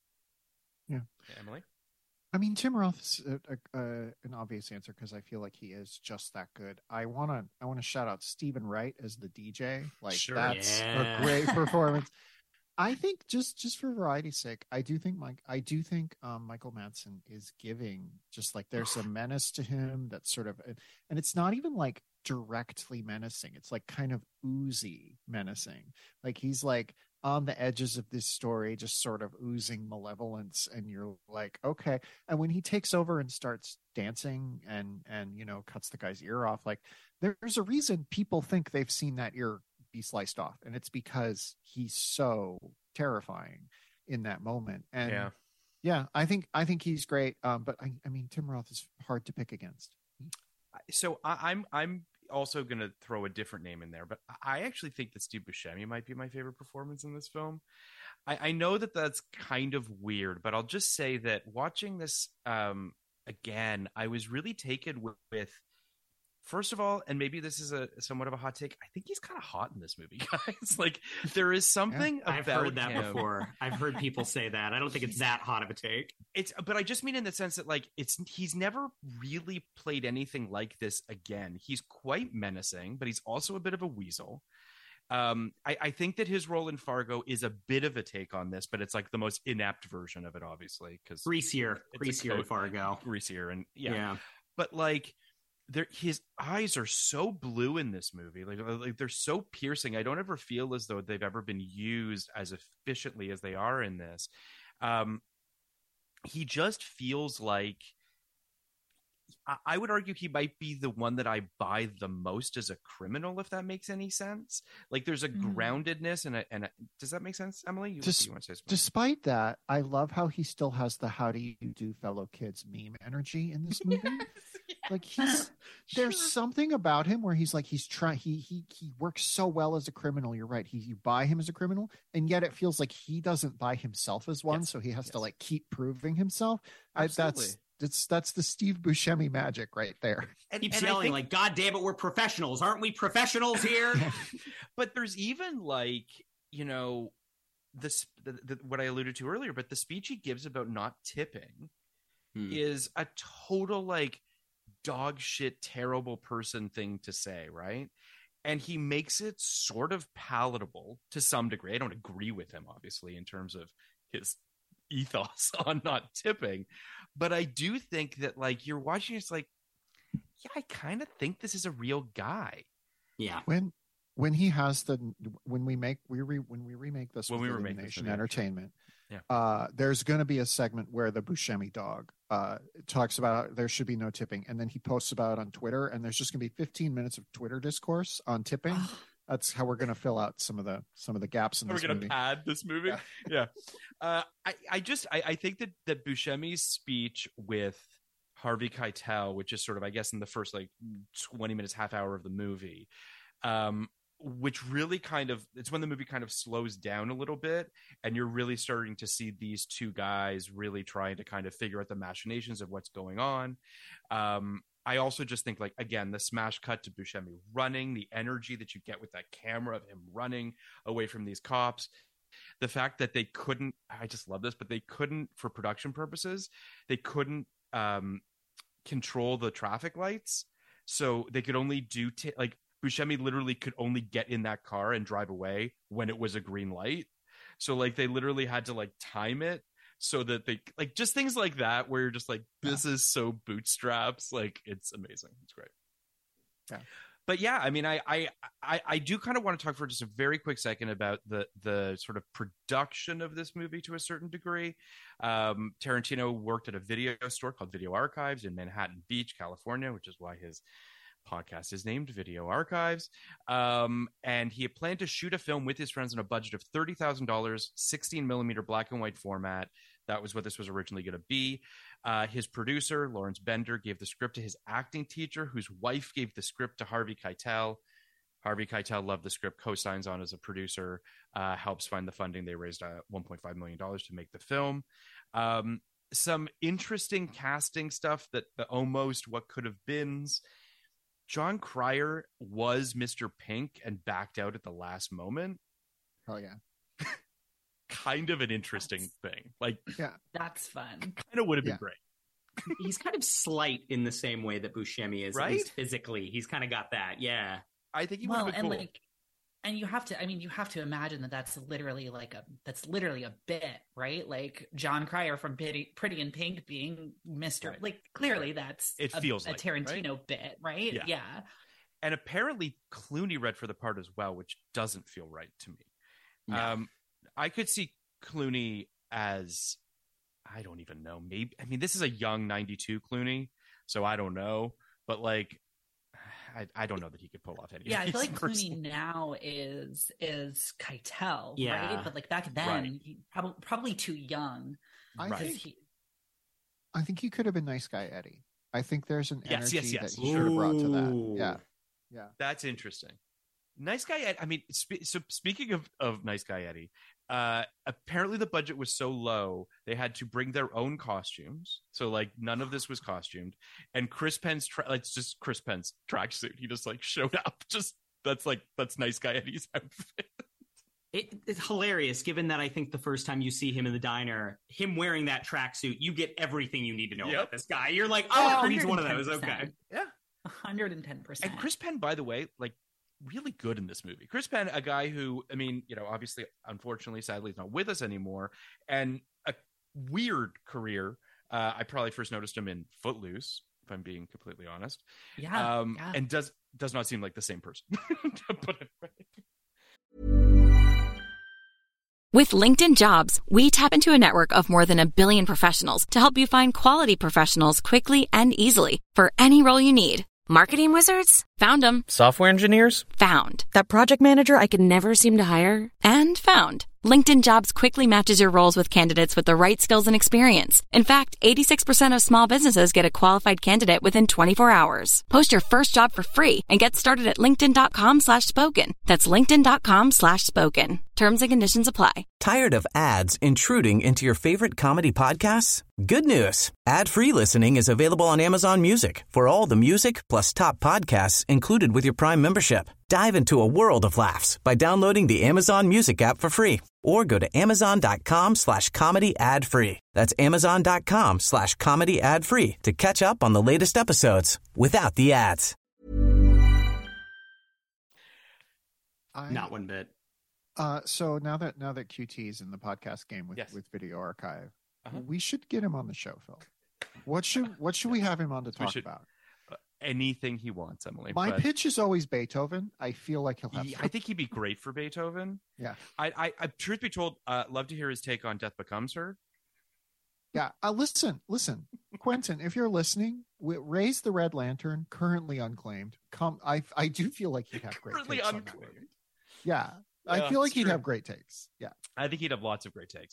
Yeah. Emily? I mean, Tim Roth is an obvious answer because I feel like he is just that good. I want to shout out Stephen Wright as the DJ. Like, that's a great performance. I think just for variety's sake, I do think Michael Madsen is giving, just like, there's a menace to him that's sort of, and it's not even like directly menacing. It's like kind of oozy menacing. Like, he's like on the edges of this story, just sort of oozing malevolence, and you're like, okay. And when he takes over and starts dancing and cuts the guy's ear off, like, there's a reason people think they've seen that ear be sliced off, and it's because he's so terrifying in that moment. And I think he's great. But I mean, Tim Roth is hard to pick against. So I'm also going to throw a different name in there, but I actually think that Steve Buscemi might be my favorite performance in this film. I know that that's kind of weird, but I'll just say that watching this again, I was really taken with first of all, and maybe this is somewhat of a hot take, I think he's kind of hot in this movie, guys. Like, there is something about I've heard that him. before. I've heard people say that. I don't think it's that hot of a take. But I just mean in the sense that, like, he's never really played anything like this again. He's quite menacing, but he's also a bit of a weasel. I think that his role in Fargo is a bit of a take on this, but it's like the most inept version of it, obviously, because greasier Fargo, greasier, and but like, his eyes are so blue in this movie, like they're so piercing. I don't ever feel as though they've ever been used as efficiently as they are in this. He just feels like, I would argue he might be the one that I buy the most as a criminal, if that makes any sense. Like, there's a groundedness and does that make sense, Emily? You want to say something? Despite that, I love how he still has the "how do you do, fellow kids" meme energy in this movie. Like, there's something about him where he's like, he works so well as a criminal. You're right. You buy him as a criminal, and yet it feels like he doesn't buy himself as one. So he has to like keep proving himself. That's the Steve Buscemi magic right there. Keeps yelling like, "God damn it, we're professionals. Aren't we professionals here?" But there's even like, this what I alluded to earlier, but the speech he gives about not tipping is a total like dog shit, terrible person thing to say, right? And he makes it sort of palatable to some degree. I don't agree with him, obviously, in terms of his ethos on not tipping, but I do think that, like, you're watching, it's like, yeah, I kind of think this is a real guy. Yeah. When he has when we remake this with Illumination Entertainment, there's going to be a segment where the Buscemi dog talks about there should be no tipping, and then he posts about it on Twitter, and there's just going to be 15 minutes of Twitter discourse on tipping. That's how we're going to fill out some of the gaps in this movie. We're going to pad this movie. Yeah. I think that Buscemi's speech with Harvey Keitel, which is sort of, I guess, in the first like 20 minutes, half hour of the movie, which really it's when the movie kind of slows down a little bit, and you're really starting to see these two guys really trying to kind of figure out the machinations of what's going on. I also just think, like, again, the smash cut to Buscemi running, the energy that you get with that camera of him running away from these cops, the fact that they couldn't, I just love this, but they couldn't, for production purposes, they couldn't control the traffic lights. So they could only do, Buscemi literally could only get in that car and drive away when it was a green light. So like they literally had to like time it so that they like just things like that where you're just like, this is so bootstraps. Like it's amazing. It's great. Yeah. But yeah, I mean, I do kind of want to talk for just a very quick second about the sort of production of this movie to a certain degree. Tarantino worked at a video store called Video Archives in Manhattan Beach, California, which is why his podcast is named Video Archives. And he had planned to shoot a film with his friends on a budget of $30,000, 16 millimeter black and white format. That was what this was originally going to be. His producer, Lawrence Bender, gave the script to his acting teacher, whose wife gave the script to Harvey Keitel. Harvey Keitel loved the script, co-signs on as a producer, helps find the funding. They raised $1.5 million to make the film. Some interesting casting stuff that the almost what could have beens. John Cryer was Mr. Pink and backed out at the last moment. Oh, yeah. Kind of an interesting thing. Like, yeah, that's fun. Kind of would have been great. He's kind of slight in the same way that Buscemi is, right? At least physically. He's kind of got that. Yeah. I think he would have been cool. And you have to imagine that that's literally a bit, right? Like John Cryer from Pretty in Pink being Mr. Right. Like clearly that's it feels a Tarantino right? bit, right? Yeah. And apparently Clooney read for the part as well, which doesn't feel right to me. Yeah. I could see Clooney as, I don't even know, maybe, I mean, this is a young 92 Clooney, so I don't know, but like, I don't know that he could pull off anything. Yeah, I feel like Clooney now is Keitel, right? But like back then, he probably too young. I think he could have been Nice Guy Eddie. I think there's an energy that he should have brought to that. Yeah. That's interesting. Nice Guy Eddie. I mean, so speaking of Nice Guy Eddie, apparently the budget was so low they had to bring their own costumes. So like none of this was costumed. And Chris Penn's Chris Penn's tracksuit. He just like showed up. That's Nice Guy Eddie's outfit. It's hilarious, given that I think the first time you see him in the diner, him wearing that tracksuit, you get everything you need to know about this guy. You're like, oh, he's one of those. Okay, yeah, 110%. And Chris Penn, by the way, like, really good in this movie. Chris Penn, a guy who, I mean, you know, obviously, unfortunately, sadly, is not with us anymore, and a weird career. I probably first noticed him in Footloose, if I'm being completely honest. Yeah. And does not seem like the same person. With LinkedIn Jobs, we tap into a network of more than 1 billion professionals to help you find quality professionals quickly and easily for any role you need. Marketing wizards? Found them. Software engineers? Found. That project manager I could never seem to hire? And found. LinkedIn Jobs quickly matches your roles with candidates with the right skills and experience. In fact, 86% of small businesses get a qualified candidate within 24 hours. Post your first job for free and get started at linkedin.com/spoken. That's linkedin.com/spoken. Terms and conditions apply. Tired of ads intruding into your favorite comedy podcasts? Good news. Ad-free listening is available on Amazon Music for all the music plus top podcasts included with your Prime membership. Dive into a world of laughs by downloading the Amazon Music app for free or go to amazon.com/comedy ad-free. That's amazon.com/comedy ad-free to catch up on the latest episodes without the ads. Not one bit. So now that QT's in the podcast game with Video Archive, we should get him on the show, Phil. What should we have him on to talk about? Anything he wants, Emily. My pitch is always Beethoven. I feel like he'll have. I think he'd be great for Beethoven. Yeah. I truth be told, love to hear his take on Death Becomes Her. Yeah. Listen, Quentin, if you're listening, Raise the Red Lantern, currently unclaimed. I do feel like he'd have great takes on that movie. Yeah. I feel like he'd have great takes. Yeah. I think he'd have lots of great takes.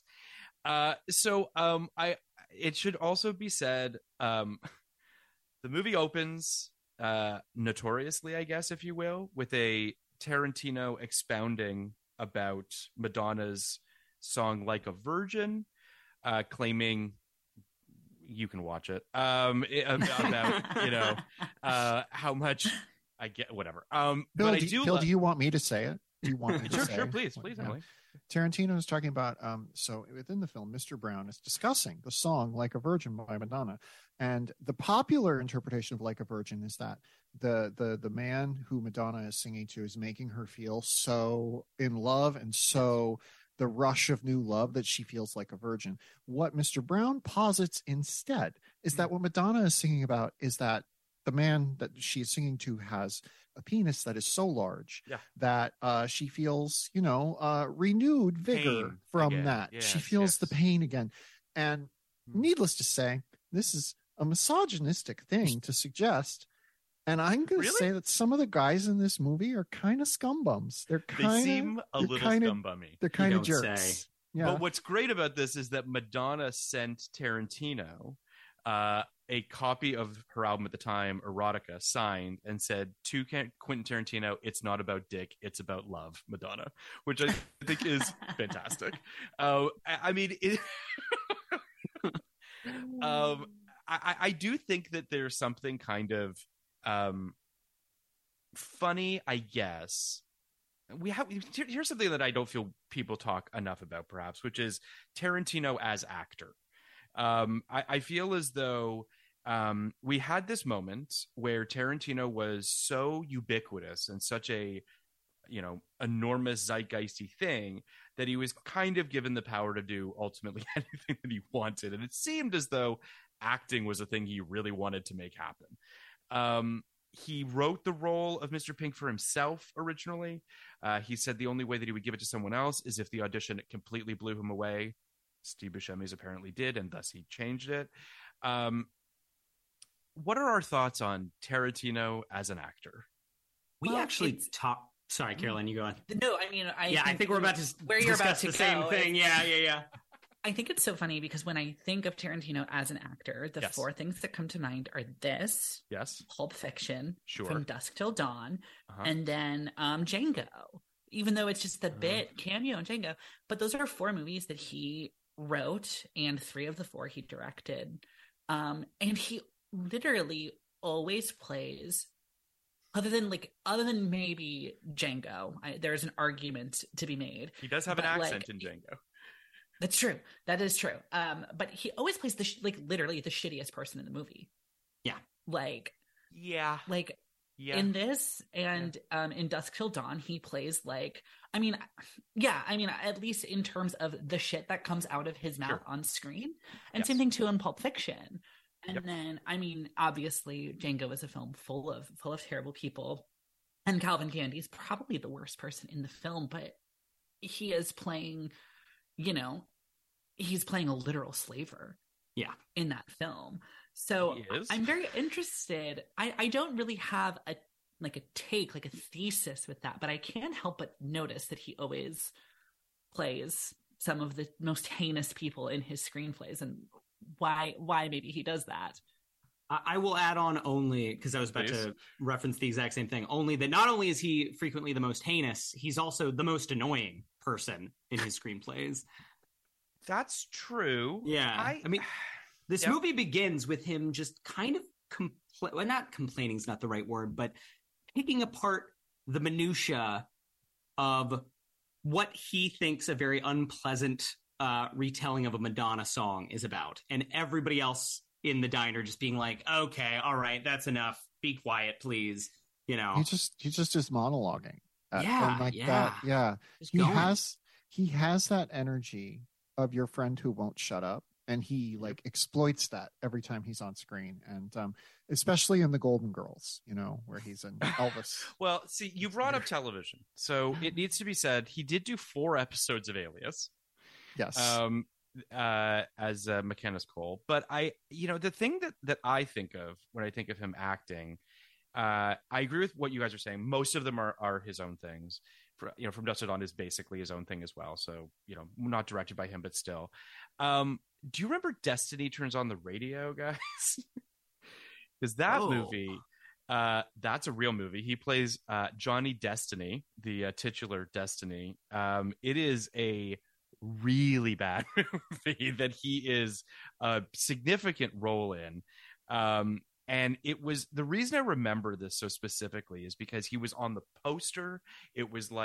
It should also be said, the movie opens notoriously, I guess, if you will, with a Tarantino expounding about Madonna's song Like a Virgin, claiming, you can watch it, about, you know, how much I get, whatever. Bill, do you want me to say it? Do you want me to say Sure, please, Emily. Tarantino is talking about, so within the film, Mr. Brown is discussing the song Like a Virgin by Madonna. And the popular interpretation of Like a Virgin is that the man who Madonna is singing to is making her feel so in love and so the rush of new love that she feels like a virgin. What Mr. Brown posits instead is that what Madonna is singing about is that the man that she is singing to has a penis that is so large that she feels, renewed vigor from again. That. Yes, she feels the pain again. And needless to say, this is a misogynistic thing to suggest. And I'm going to say that some of the guys in this movie are kind of scumbums. They seem a little scumbummy. They're kind of jerks. Yeah. But what's great about this is that Madonna sent Tarantino a copy of her album at the time, Erotica, signed and said to Quentin Tarantino, "It's not about dick, it's about love, Madonna," which I think is fantastic. I mean, I do think that there's something kind of funny, I guess. Here's something that I don't feel people talk enough about, perhaps, which is Tarantino as actor. I feel as though we had this moment where Tarantino was so ubiquitous and such a, enormous zeitgeisty thing that he was kind of given the power to do ultimately anything that he wanted. And it seemed as though acting was a thing he really wanted to make happen. He wrote the role of Mr. Pink for himself originally. He said the only way that he would give it to someone else is if the audition completely blew him away. Steve Buscemi's apparently did, and thus he changed it. What are our thoughts on Tarantino as an actor? We actually talked. Sorry, Caroline, you go on. No, I mean, I think we're about to where you're about to the same thing. Yeah. I think it's so funny because when I think of Tarantino as an actor, the four things that come to mind are this, Pulp Fiction, From Dusk Till Dawn, and then Django. Even though it's just the bit cameo in Django, but those are 4 movies that he wrote, and 3 of the 4 he directed. And he literally always plays, other than maybe Django, there's an argument to be made. He does have an accent in Django. That's true. That is true. But he always plays literally the shittiest person in the movie. Yeah. In this and in Dusk Till Dawn, he plays at least in terms of the shit that comes out of his mouth on screen. And same thing too in Pulp Fiction. And then, obviously Django is a film full of terrible people. And Calvin Candy is probably the worst person in the film, but he is playing, he's playing a literal slaver. Yeah. In that film. So I'm very interested. I don't really have a thesis with that, but I can't help but notice that he always plays some of the most heinous people in his screenplays, and why maybe he does that. I will add on only because I was about to reference the exact same thing. Only that not only is he frequently the most heinous, he's also the most annoying person in his screenplays. That's true. Yeah. This movie begins with him just kind of not complaining is not the right word, but picking apart the minutia of what he thinks a very unpleasant retelling of a Madonna song is about. And everybody else in the diner just being like, okay, all right, that's enough. Be quiet, please. He just is monologuing. That. Yeah. He has that energy of your friend who won't shut up. And he exploits that every time he's on screen, and especially in The Golden Girls, where he's in Elvis. Well, see, you brought up television, so it needs to be said he did do 4 episodes of Alias. Yes. As McKenna's Cole, but the thing that I think of when I think of him acting, I agree with what you guys are saying. Most of them are his own things. From Dusk Till Dawn is basically his own thing as well. So not directed by him, but still. Do you remember Destiny Turns on the Radio, guys? Because that movie, that's a real movie. He plays Johnny Destiny, the titular Destiny. It is a really bad movie that he is a significant role in. And it was the reason I remember this so specifically is because he was on the poster. It was like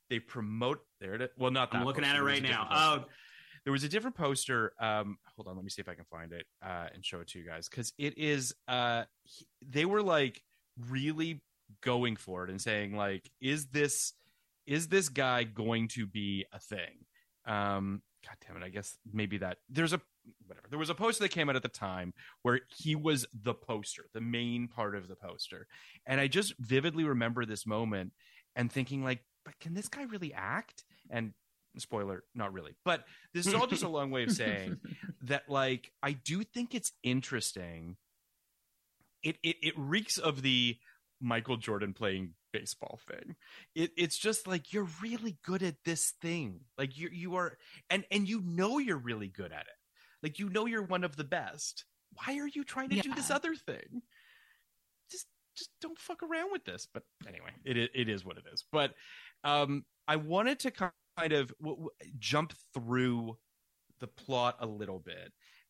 they promote there. Well, not that. I'm looking poster. at it right now. Oh, there was a different poster. Hold on, let me see if I can find it and show it to you guys, because it is. They were like really going for it and saying like, is this guy going to be a thing? God damn it! I guess maybe that there was a poster that came out at the time where he was the poster, the main part of the poster, and I just vividly remember this moment and thinking like, but can this guy really act? And spoiler, not really, but this is all just a long way of saying that like I do think it's interesting. It reeks of the Michael Jordan playing baseball thing. It's just like, you're really good at this thing. Like you are, and you're really good at it. Like, you're one of the best. Why are you trying to do this other thing? Just don't fuck around with this. But anyway, it is what it is. But I wanted to kind of jump through the plot a little bit.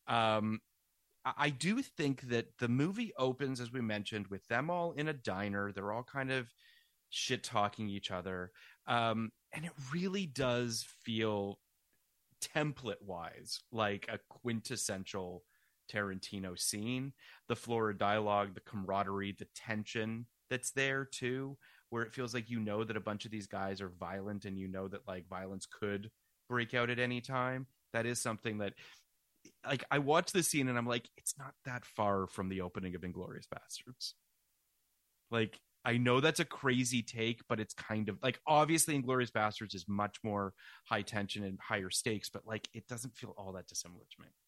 I do think that the movie opens, as we mentioned, with them all in a diner. They're all kind of shit talking each other. And it really does feel template wise like a quintessential Tarantino scene. The flow of dialogue, the camaraderie, the tension that's there too, where it feels like that a bunch of these guys are violent, and that like violence could break out at any time. That is something that, like, I watched this scene and I'm like, it's not that far from the opening of Inglourious Basterds. Like, I know that's a crazy take, but it's kind of like, obviously Inglourious Basterds is much more high tension and higher stakes, but like, it doesn't feel all that dissimilar to me.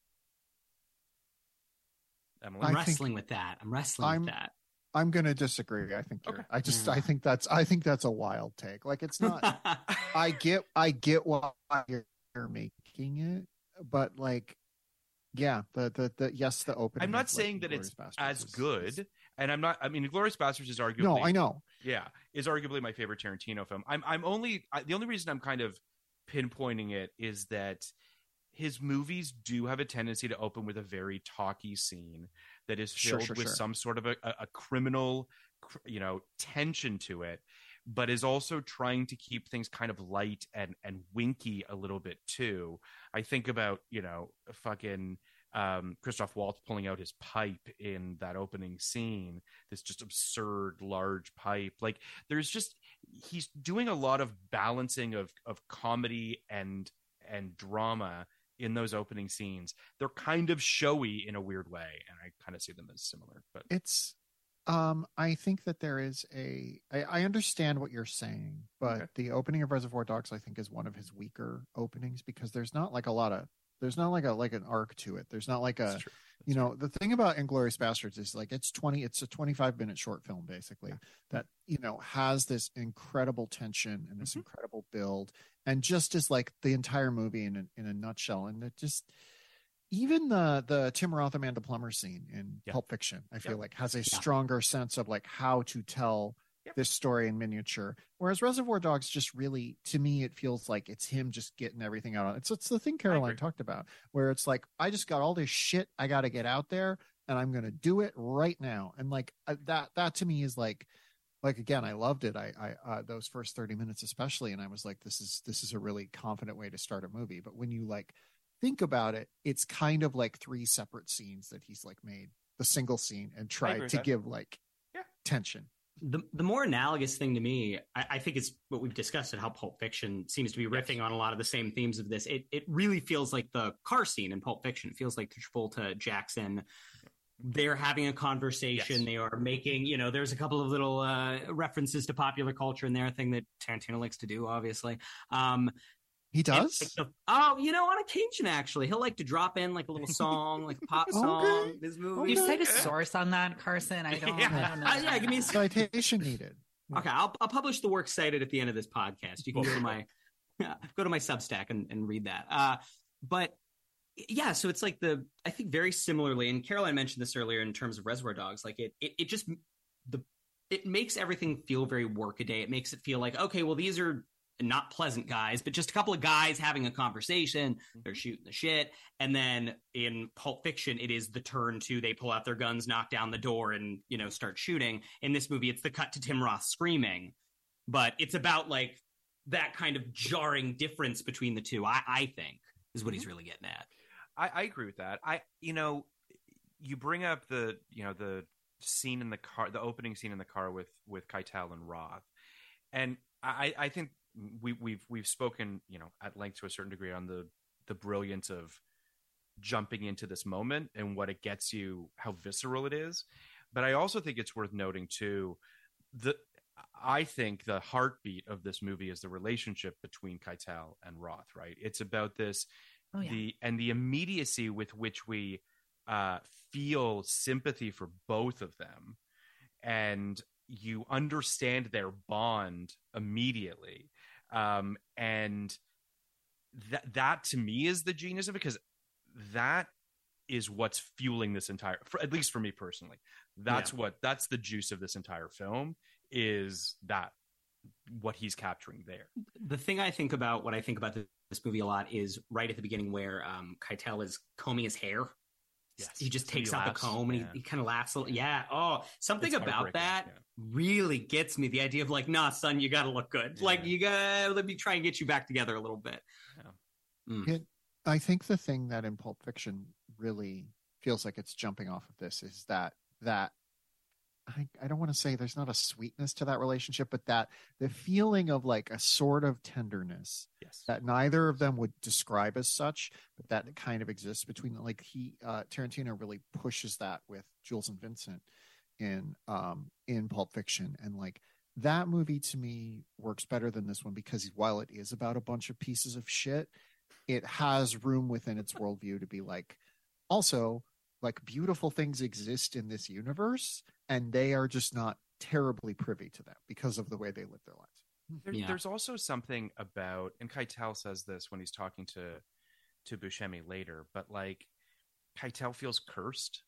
Emily? I'm wrestling with that. I'm going to disagree. I think I think that's a wild take. Like, it's not. I get why you're making it, but like, yeah, the opening. I'm not saying that it's as good, and I'm not. I mean, Inglourious Basterds is arguably. No, I know. Yeah, is arguably my favorite Tarantino film. The only reason I'm kind of pinpointing it is that his movies do have a tendency to open with a very talky scene that is filled with some sort of a criminal, tension to it, but is also trying to keep things kind of light and winky a little bit too. I think about, fucking Christoph Waltz pulling out his pipe in that opening scene, this just absurd large pipe. Like, he's doing a lot of balancing of comedy and drama in those opening scenes. They're kind of showy in a weird way, and I kind of see them as similar. But it's I think that there is I understand what you're saying, but the opening of Reservoir Dogs, I think, is one of his weaker openings, because there's not like an arc to it. There's not like the thing about Inglourious Basterds is like, it's a 25-minute short film basically that has this incredible tension and this incredible build, and just is like the entire movie in a nutshell. And it just, even the Tim Roth Amanda Plummer scene in Pulp Fiction, I feel like has a stronger sense of like how to tell this story in miniature. Whereas Reservoir Dogs just really, to me, it feels like it's him just getting everything out. It's the thing Caroline talked about, where it's like, I just got all this shit I got to get out there, and I'm going to do it right now. And like that to me is like, again, I loved it. I those first 30 minutes especially, and I was like, this is a really confident way to start a movie. But when you like think about it, it's kind of like three separate scenes that he's like made the single scene and tried to give like tension. The more analogous thing to me, I think, is what we've discussed, and how Pulp Fiction seems to be riffing on a lot of the same themes of this. It really feels like the car scene in Pulp Fiction. It feels like Travolta, Jackson, they're having a conversation. They are making, there's a couple of little references to popular culture in there, a thing that Tarantino likes to do, obviously. He does? On occasion, actually. He'll like to drop in like a little song, like a pop song. This movie. You cite a source on that, Carson? I don't know. Give me a citation needed. Okay, I'll publish the works cited at the end of this podcast. You can go to my Substack and read that. But yeah, so it's like I think very similarly, and Caroline mentioned this earlier in terms of Reservoir Dogs, like it makes everything feel very workaday. It makes it feel like, okay, well, these are not pleasant guys, but just a couple of guys having a conversation. They're shooting the shit. And then in Pulp Fiction, it is the turn to, they pull out their guns, knock down the door, and, start shooting. In this movie, it's the cut to Tim Roth screaming. But it's about like that kind of jarring difference between the two, I think, is what he's really getting at. I agree with that. You bring up the scene in the car, the opening scene in the car with Keitel and Roth, and I think we've spoken at length to a certain degree on the brilliance of jumping into this moment and what it gets you, how visceral it is. But I also think it's worth noting too, I think the heartbeat of this movie is the relationship between Keitel and Roth, right? It's about this, the immediacy with which we feel sympathy for both of them, and you understand their bond immediately. And that to me is the genius of it, because that is what's fueling this entire, at least for me personally, that's the juice of this entire film, is that what he's capturing there. The thing I think about, what I think about this movie a lot, is right at the beginning where Keitel is combing his hair. Yes. He just takes out the comb and he kind of laughs a little. Yeah. Oh, something about that really gets me. The idea of like, nah, son, you got to look good. Yeah. Like, let me try and get you back together a little bit. Yeah. I think the thing that in Pulp Fiction really feels like it's jumping off of this is that I don't want to say there's not a sweetness to that relationship, but that the feeling of like a sort of tenderness that neither of them would describe as such, but that kind of exists between them. Like Tarantino really pushes that with Jules and Vincent in Pulp Fiction. And like that movie to me works better than this one, because while it is about a bunch of pieces of shit, it has room within its worldview to be like, also, like, beautiful things exist in this universe, and they are just not terribly privy to them because of the way they live their lives. There's also something about, and Keitel says this when he's talking to Buscemi later, but like Keitel feels cursed.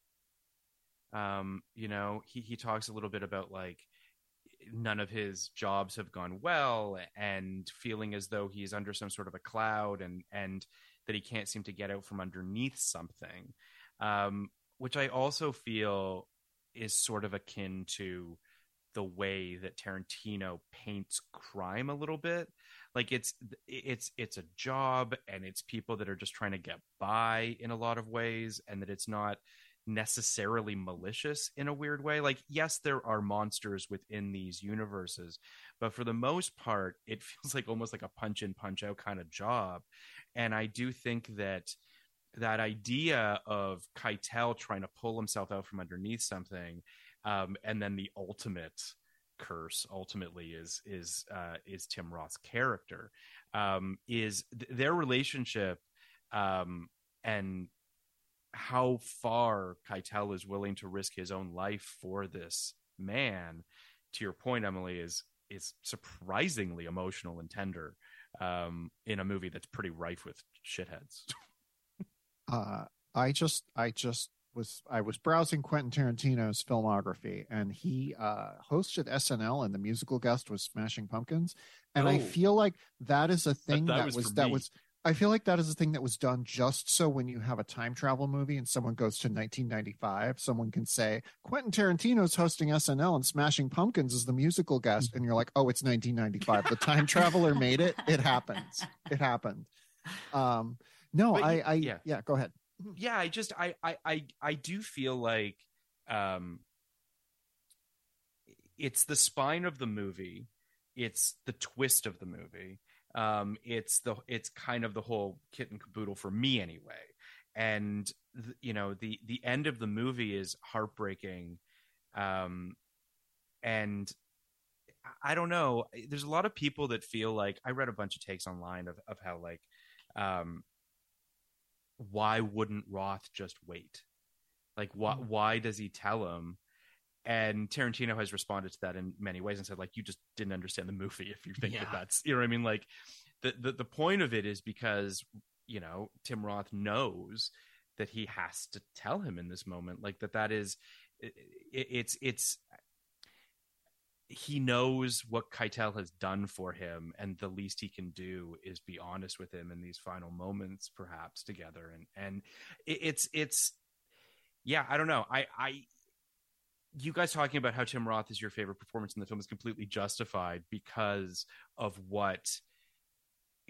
He talks a little bit about like none of his jobs have gone well, and feeling as though he's under some sort of a cloud, and that he can't seem to get out from underneath something, which I also feel is sort of akin to the way that Tarantino paints crime a little bit. Like it's a job, and it's people that are just trying to get by in a lot of ways, and that it's not necessarily malicious in a weird way. Like, yes, there are monsters within these universes, but for the most part, it feels like almost like a punch in, punch out kind of job. And I do think that idea of Keitel trying to pull himself out from underneath something, and then the ultimate curse ultimately is Tim Roth's character, is their relationship, and how far Keitel is willing to risk his own life for this man, to your point, Emily, is surprisingly emotional and tender, in a movie that's pretty rife with shitheads. I was browsing Quentin Tarantino's filmography, and he hosted SNL, and the musical guest was Smashing Pumpkins. And I feel like that is a thing I feel like that is a thing that was done just so when you have a time travel movie and someone goes to 1995, someone can say Quentin Tarantino's hosting SNL and Smashing Pumpkins is the musical guest, and you're like, oh, it's 1995. The time traveler made it. It happens. It happened. Go ahead. Yeah, I do feel like it's the spine of the movie, it's the twist of the movie. It's kind of the whole kit and caboodle for me anyway. And the end of the movie is heartbreaking. And I don't know, there's a lot of people that feel like, I read a bunch of takes online of how like, why wouldn't Roth just wait? Like, why does he tell him? And Tarantino has responded to that in many ways and said, like, you just didn't understand the movie if you think that's, you know what I mean? Like, the point of it is because, Tim Roth knows that he has to tell him in this moment, like that is, it's he knows what Keitel has done for him, and the least he can do is be honest with him in these final moments, perhaps together. And it's I don't know. You guys talking about how Tim Roth is your favorite performance in the film is completely justified because of what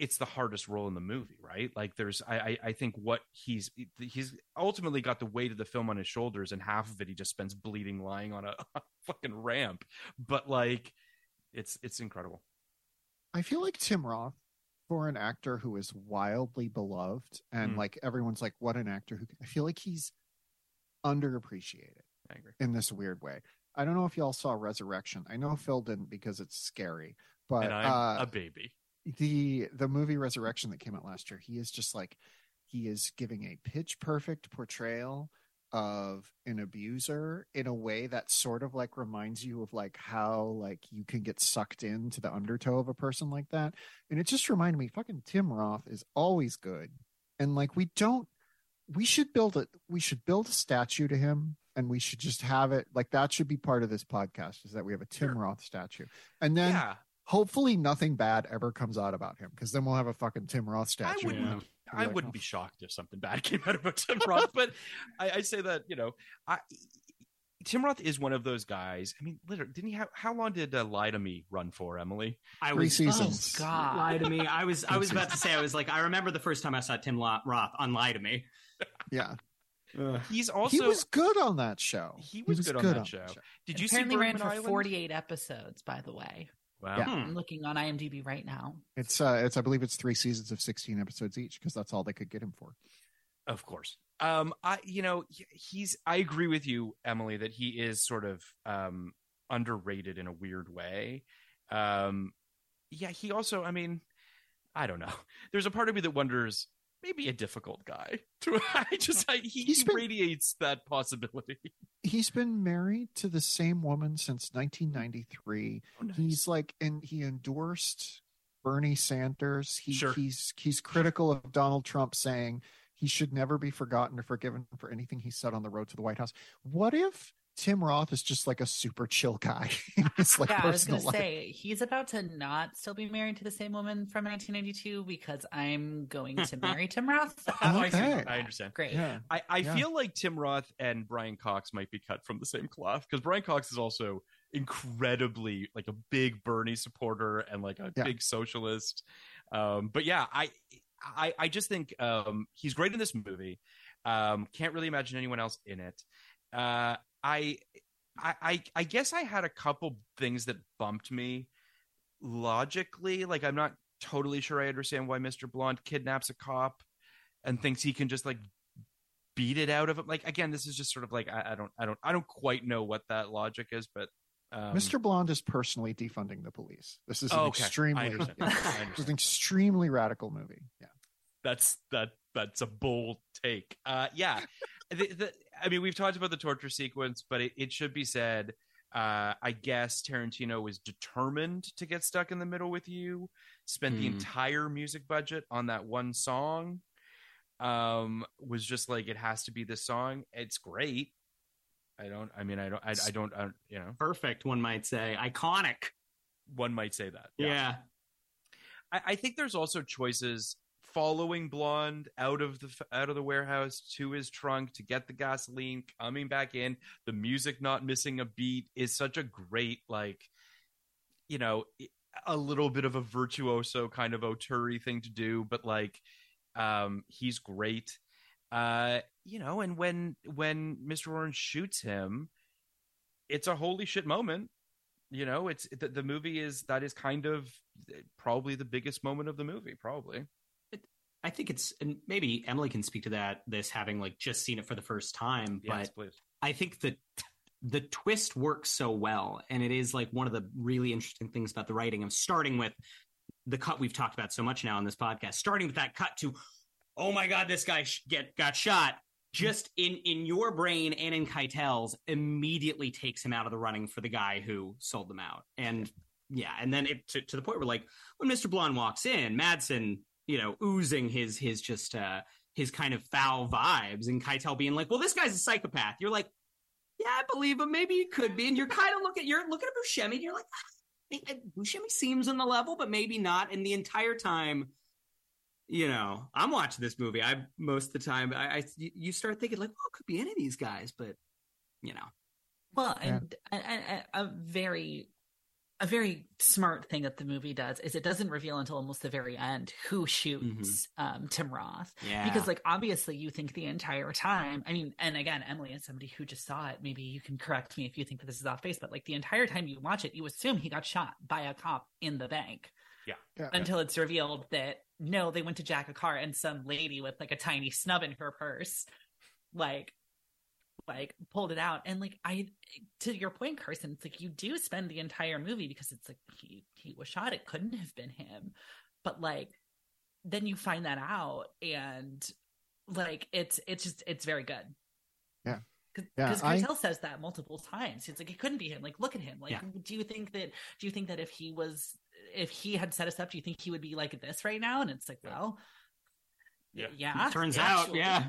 it's the hardest role in the movie, right? Like there's, I think what he's ultimately got the weight of the film on his shoulders, and half of it he just spends bleeding lying on a fucking ramp. But like, it's incredible. I feel like Tim Roth, for an actor who is wildly beloved and like everyone's like, what an actor who, I feel like he's underappreciated. I agree. In this weird way. I don't know if y'all saw Resurrection. I know Phil didn't because it's scary, but and I'm a baby. The movie Resurrection that came out last year, he is just like, he is giving a pitch perfect portrayal of an abuser in a way that sort of like reminds you of like how like you can get sucked into the undertow of a person like that. And it just reminded me, fucking Tim Roth is always good. And like, we should build a statue to him, and we should just have it like that should be part of this podcast, is that we have a Tim Roth statue. And then hopefully nothing bad ever comes out about him, because then we'll have a fucking Tim Roth statue. I wouldn't be shocked if something bad came out about Tim Roth, but I say that, Tim Roth is one of those guys. I mean, literally, didn't he have, how long did Lie to Me run for, Emily? 3 seasons. Oh, God. Lie to Me. I was about to say, I remember the first time I saw Tim Roth on Lie to Me. Yeah. He was good on that show. He was good on that show. Did you Apparently see ran Bergman for Island? 48 episodes, by the way. Wow. Yeah. I'm looking on IMDb right now. It's I believe it's 3 seasons of 16 episodes each, because that's all they could get him for. Of course. I agree with you, Emily, that he is sort of underrated in a weird way. He also, I mean, I don't know. There's a part of me that wonders, maybe a difficult guy. He radiates that possibility. He's been married to the same woman since 1993. Oh, nice. He's like, and he endorsed Bernie Sanders. He's critical of Donald Trump, saying he should never be forgotten or forgiven for anything he said on the road to the White House. What if Tim Roth is just like a super chill guy? It's like, I was going to say, he's about to not still be married to the same woman from 1992, because I'm going to marry Tim Roth. Okay. I understand. Great. Yeah. I feel like Tim Roth and Brian Cox might be cut from the same cloth, because Brian Cox is also incredibly like a big Bernie supporter and like a big socialist. But yeah, I just think he's great in this movie. Can't really imagine anyone else in it. I guess I had a couple things that bumped me logically. Like, I'm not totally sure I understand why Mr. Blonde kidnaps a cop and thinks he can just like beat it out of him. Like, again, this is just sort of like, I don't quite know what that logic is, but Mr. Blonde is personally defunding the police. This is extremely radical movie. Yeah. That's a bold take. I mean, we've talked about the torture sequence, but it should be said, I guess Tarantino was determined to get stuck in the middle with you, spent the entire music budget on that one song, was just like, it has to be this song. It's great. I don't, perfect, one might say. Iconic. One might say that. Yeah. I think there's also choices following Blonde out of the warehouse to his trunk to get the gasoline, coming back in, the music not missing a beat is such a great, like, a little bit of a virtuoso kind of auteur thing to do, but like, he's great. And when Mr. Orange shoots him, it's a holy shit moment. It's the movie is kind of probably the biggest moment of the movie, probably. I think it's, and maybe Emily can speak to that, this having like just seen it for the first time, but yes, please. I think that the twist works so well. And it is like one of the really interesting things about the writing of starting with the cut we've talked about so much now on this podcast, starting with that cut to, oh my God, this guy got shot, just in your brain and in Keitel's immediately takes him out of the running for the guy who sold them out. And yeah. And then to the point where like when Mr. Blonde walks in, Madsen, oozing his kind of foul vibes, and Keitel being like, well, this guy's a psychopath. You're like, yeah, I believe him. Maybe he could be. And you're kind of looking at Buscemi and you're like, Buscemi seems on the level, but maybe not. And the entire time, I'm watching this movie. Most of the time, you start thinking like, well, it could be any of these guys, but Well, and a very a very smart thing that the movie does is it doesn't reveal until almost the very end who shoots Tim Roth. Yeah. Because like obviously you think the entire time, I mean, and again, Emily, as somebody who just saw it, maybe you can correct me if you think that this is off base, but like the entire time you watch it, you assume he got shot by a cop in the bank. Yeah. Until it's revealed that no, they went to jack a car and some lady with like a tiny snub in her purse like pulled it out. And like to your point, Carson, it's like you do spend the entire movie because it's like he was shot, it couldn't have been him, but like then you find that out and like it's very good. Because Keitel says that multiple times. It's like it couldn't be him. Like, look at him. Like, do you think that if he had set us up, do you think he would be like this right now? And it's like, well, yeah. Turns out, actually. yeah.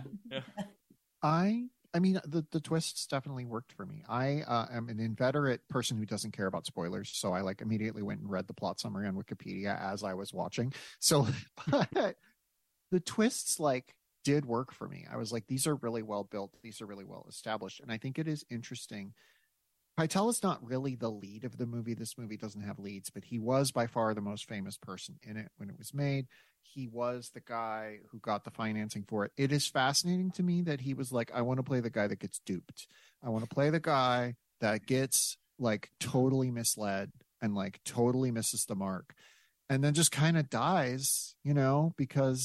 I mean, the twists definitely worked for me. I am an inveterate person who doesn't care about spoilers, so I like immediately went and read the plot summary on Wikipedia as I was watching. So, but the twists like did work for me. I was like, these are really well built. These are really well established. And I think it is interesting. Keitel is not really the lead of the movie. This movie doesn't have leads, but he was by far the most famous person in it when it was made. He was the guy who got the financing for it. It is fascinating to me that he was like, I want to play the guy that gets duped. I want to play the guy that gets like totally misled and like totally misses the mark. And then just kind of dies, you know, because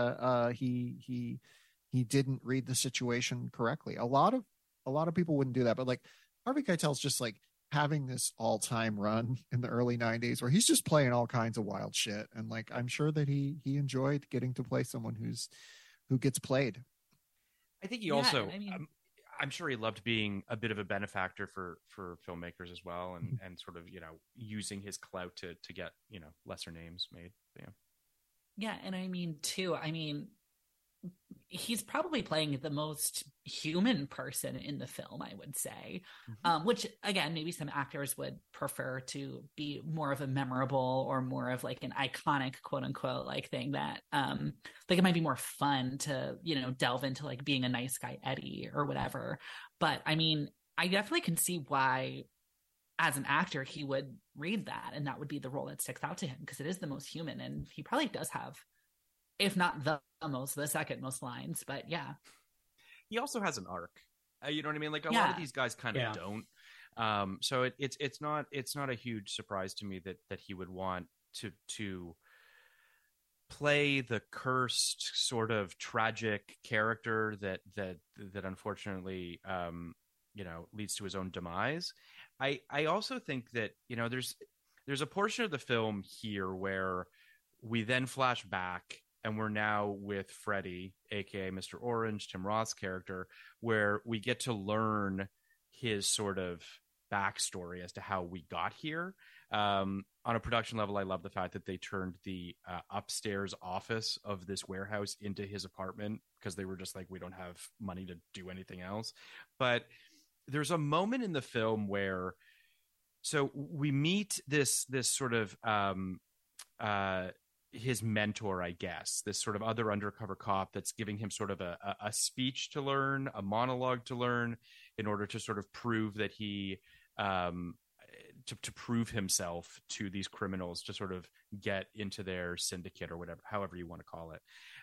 he didn't read the situation correctly. A lot of people wouldn't do that, but like Harvey Keitel's just like having this all-time run in the early 90s where he's just playing all kinds of wild shit, and like I'm sure that he enjoyed getting to play someone who gets played. I think he also, I'm sure he loved being a bit of a benefactor for filmmakers as well, and sort of, you know, using his clout to get, you know, lesser names made. Yeah, and I mean too, he's probably playing the most human person in the film, I would say, which again, maybe some actors would prefer to be more of a memorable or more of like an iconic quote unquote like thing that like it might be more fun to, you know, delve into like being a nice guy Eddie or whatever. But I mean, I definitely can see why as an actor he would read that and that would be the role that sticks out to him, because it is the most human and he probably does have, if not the second most lines, but yeah. He also has an arc. You know what I mean? Like a lot of these guys kind of don't. So it's not a huge surprise to me that he would want to play the cursed sort of tragic character that unfortunately you know, leads to his own demise. I also think that, you know, there's a portion of the film here where we then flash back and we're now with Freddie, aka Mr. Orange, Tim Roth's character, where we get to learn his sort of backstory as to how we got here. On a production level, I love the fact that they turned the upstairs office of this warehouse into his apartment because they were just like, we don't have money to do anything else. But there's a moment in the film where, so we meet this sort of his mentor, I guess, this sort of other undercover cop that's giving him sort of a speech to learn, a monologue to learn in order to sort of prove that he to prove himself to these criminals, to sort of get into their syndicate or whatever, however you want to call it.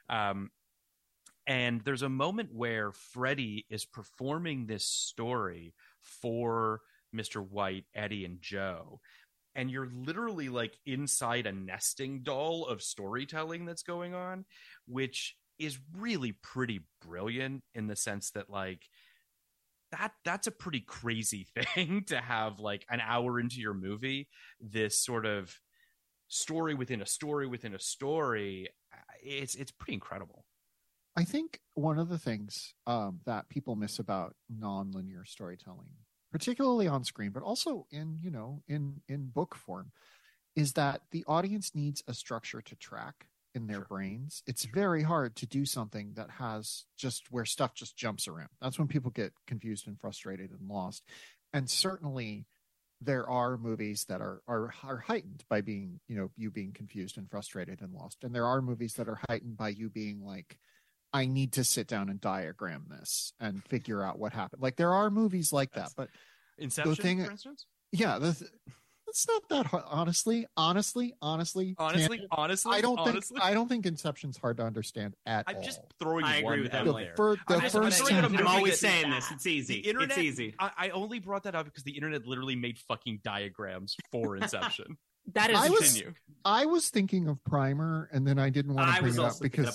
And there's a moment where Freddie is performing this story for Mr. White, Eddie, and Joe. And you're literally like inside a nesting doll of storytelling that's going on, which is really pretty brilliant in the sense that like that's a pretty crazy thing to have like an hour into your movie, this sort of story within a story within a story. It's pretty incredible. I think one of the things that people miss about nonlinear storytelling, particularly on screen, but also in book form, is that the audience needs a structure to track in their brains. It's very hard to do something that has just where stuff just jumps around. That's when people get confused and frustrated and lost. And certainly there are movies that are heightened by being, you being confused and frustrated and lost. And there are movies that are heightened by you being like, I need to sit down and diagram this and figure out what happened. Like there are movies like that, but Inception, for instance? Yeah. The It's not that hard. Honestly. I don't think Inception's hard to understand at all. I'm just throwing I agree with out Emily. there. I'm always saying this. It's easy. Internet, it's easy. I only brought that up because the internet literally made fucking diagrams for Inception. That is I was thinking of Primer, and then I didn't want to bring it up because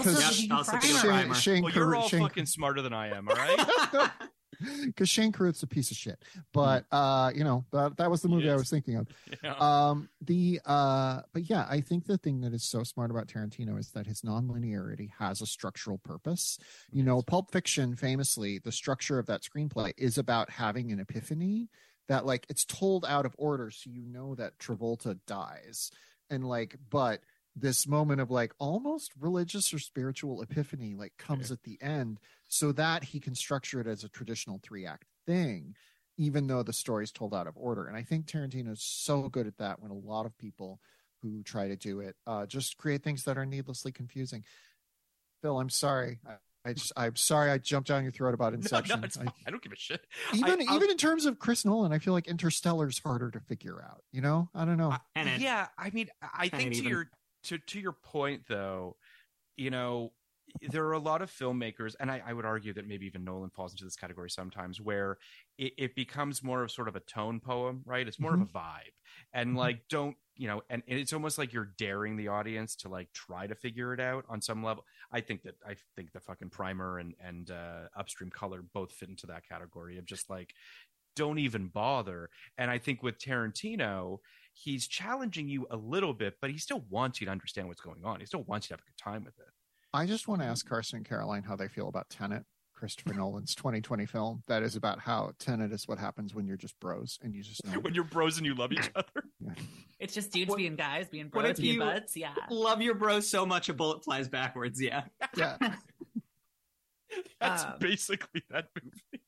Shane you're all fucking smarter than I am, all right? Because Shane Carruth's a piece of shit, but that was the movie I was thinking of. Yeah. But yeah, I think the thing that is so smart about Tarantino is that his nonlinearity has a structural purpose. You know, Pulp Fiction, famously, the structure of that screenplay is about having an epiphany that, like, it's told out of order, so you know that Travolta dies, and like, but this moment of like almost religious or spiritual epiphany like comes at the end, so that he can structure it as a traditional 3-act thing, even though the story's told out of order. And I think Tarantino's so good at that, when a lot of people who try to do it just create things that are needlessly confusing. Phil, I'm sorry. I'm sorry I jumped down your throat about Inception. No, it's fine. I don't give a shit. Even in terms of Chris Nolan, I feel like Interstellar's harder to figure out. You know, I don't know. Yeah, I mean, I think to your point, though, you know, there are a lot of filmmakers, and I would argue that maybe even Nolan falls into this category sometimes, where it becomes more of sort of a tone poem, right? It's more of a vibe, and like, don't, you know, and it's almost like you're daring the audience to like try to figure it out on some level. I think the fucking Primer and Upstream Color both fit into that category of just like, don't even bother. And I think with Tarantino, he's challenging you a little bit, but he still wants you to understand what's going on. He still wants you to have a good time with it. I just want to ask Carson and Caroline how they feel about Tenet, Christopher Nolan's 2020 film that is about how Tenet is what happens when you're just bros and you just know. When you're bros and you love each other. Yeah. It's just dudes being guys, being bros, being buds. Yeah. Love your bros so much a bullet flies backwards. Yeah. Yeah. That's basically that movie.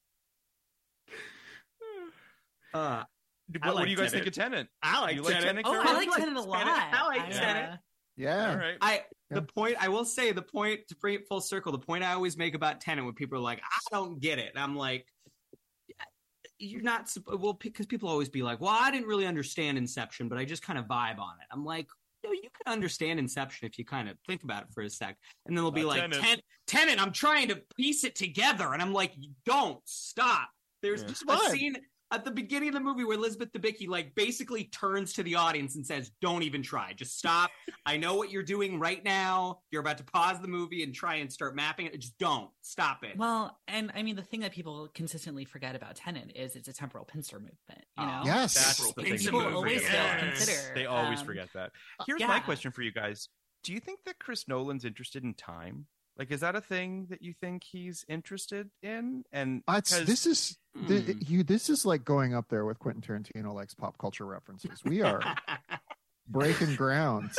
What do you guys think of Tenet? I like Tenet. I like Tenet a lot. I like Tenet. Yeah. All right. The point to bring it full circle, the point I always make about Tenet when people are like, I don't get it. And I'm like, you're not, well, because people always be like, well, I didn't really understand Inception, but I just kind of vibe on it. I'm like, no, you can understand Inception if you kind of think about it for a sec. And then they'll be like, Tenet, I'm trying to piece it together. And I'm like, don't stop. There's just a scene at the beginning of the movie where Elizabeth Debicki like basically turns to the audience and says, don't even try. Just stop. I know what you're doing right now. You're about to pause the movie and try and start mapping it. Just don't. Stop it. Well, and I mean, the thing that people consistently forget about Tenet is it's a temporal pincer movement. You know? Yes. That's the thing. People always consider. They always forget that. Here's my question for you guys. Do you think that Chris Nolan's interested in time? Like, is that a thing that you think he's interested in? And this is like going up there with Quentin Tarantino likes pop culture references. We are breaking grounds.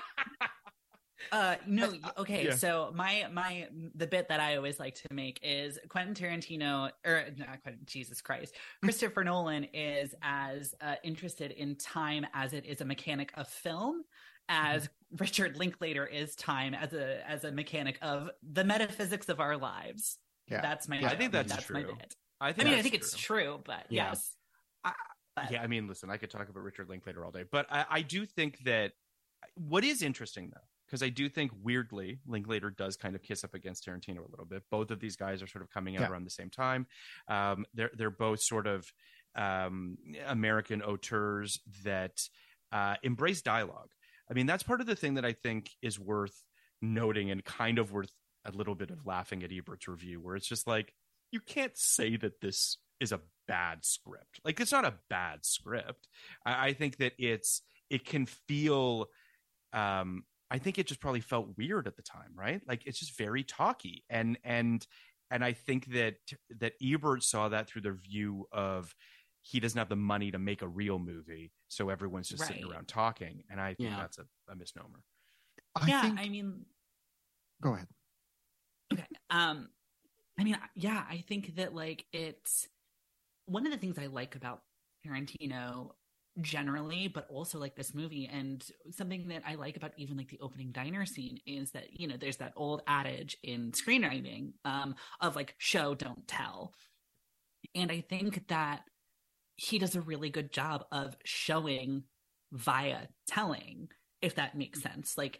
No, okay. Yeah. So the bit that I always like to make is Quentin Tarantino, or not Quentin, Jesus Christ, Christopher Nolan is as interested in time as it is a mechanic of film, as Richard Linklater is time as a mechanic of the metaphysics of our lives. Yeah, that's my. I think that's true. My bit. I think it's true, but yes. I mean, listen, I could talk about Richard Linklater all day, but I do think that what is interesting though, because I do think weirdly Linklater does kind of kiss up against Tarantino a little bit. Both of these guys are sort of coming out around the same time. They're both sort of American auteurs that embrace dialogue. I mean, that's part of the thing that I think is worth noting and kind of worth a little bit of laughing at Ebert's review, where it's just like, you can't say that this is a bad script. Like, it's not a bad script. I think that it can feel, I think it just probably felt weird at the time, right? Like, it's just very talky. And I think that Ebert saw that through the view of, he doesn't have the money to make a real movie, so everyone's just sitting around talking. And I think that's a misnomer. I mean, go ahead. Okay. I mean, I think that like it's one of the things I like about Tarantino generally, but also like this movie, and something that I like about even like the opening diner scene is that, you know, there's that old adage in screenwriting of like show, don't tell. And I think that he does a really good job of showing via telling, if that makes sense. Like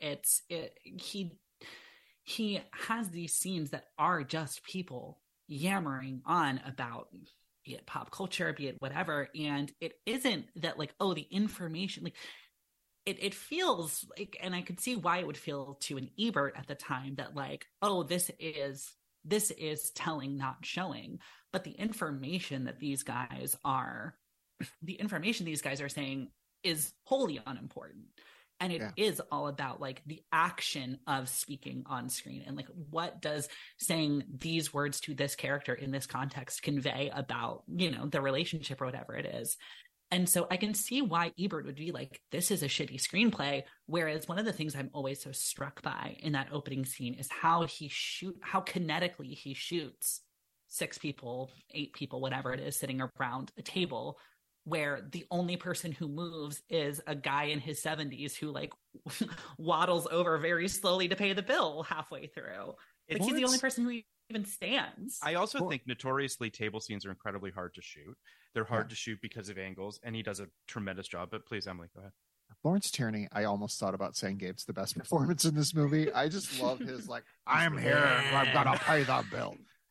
he has these scenes that are just people yammering on about, be it pop culture, be it whatever. And it isn't that like, oh, the information, like it feels like, and I could see why it would feel to an Ebert at the time that like, oh, this is telling, not showing. But the information these guys are saying is wholly unimportant. And it is all about like the action of speaking on screen, and like, what does saying these words to this character in this context convey about, you know, the relationship or whatever it is. And so I can see why Ebert would be like, this is a shitty screenplay. Whereas one of the things I'm always so struck by in that opening scene is how kinetically he shoots 6 people, 8 people, whatever it is, sitting around a table, where the only person who moves is a guy in his 70s who like waddles over very slowly to pay the bill halfway through. Like, he's the only person who even stands. I also think notoriously table scenes are incredibly hard to shoot. They're hard to shoot because of angles, and he does a tremendous job. But please, Emily, go ahead. Lawrence Tierney, I almost thought about saying Gabe's the best performance in this movie. I just love his like, I'm here, I've got to pay the bill.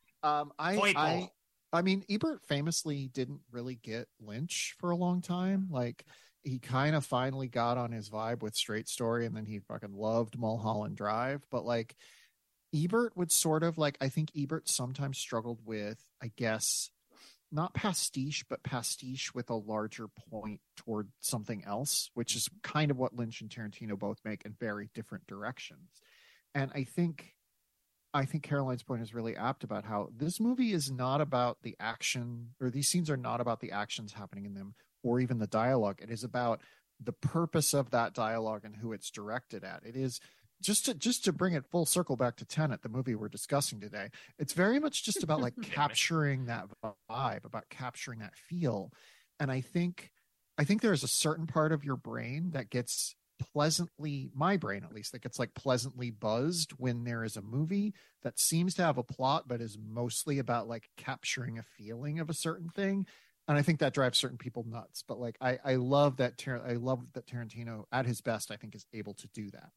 I mean, Ebert famously didn't really get Lynch for a long time. Like, he kind of finally got on his vibe with Straight Story, and then he fucking loved Mulholland Drive. But like, Ebert would sort of like, I think Ebert sometimes struggled with, I guess, not pastiche, but pastiche with a larger point toward something else, which is kind of what Lynch and Tarantino both make in very different directions. And I think Caroline's point is really apt about how this movie is not about the action, or these scenes are not about the actions happening in them, or even the dialogue. It is about the purpose of that dialogue and who it's directed at. It is just to bring it full circle back to Tenet, the movie we're discussing today. It's very much just about like capturing that vibe, about capturing that feel. And I think there's a certain part of your brain that gets pleasantly, my brain at least, that gets like pleasantly buzzed when there is a movie that seems to have a plot but is mostly about like capturing a feeling of a certain thing. And I think that drives certain people nuts. But like, I love that Tarantino at his best, I think, is able to do that.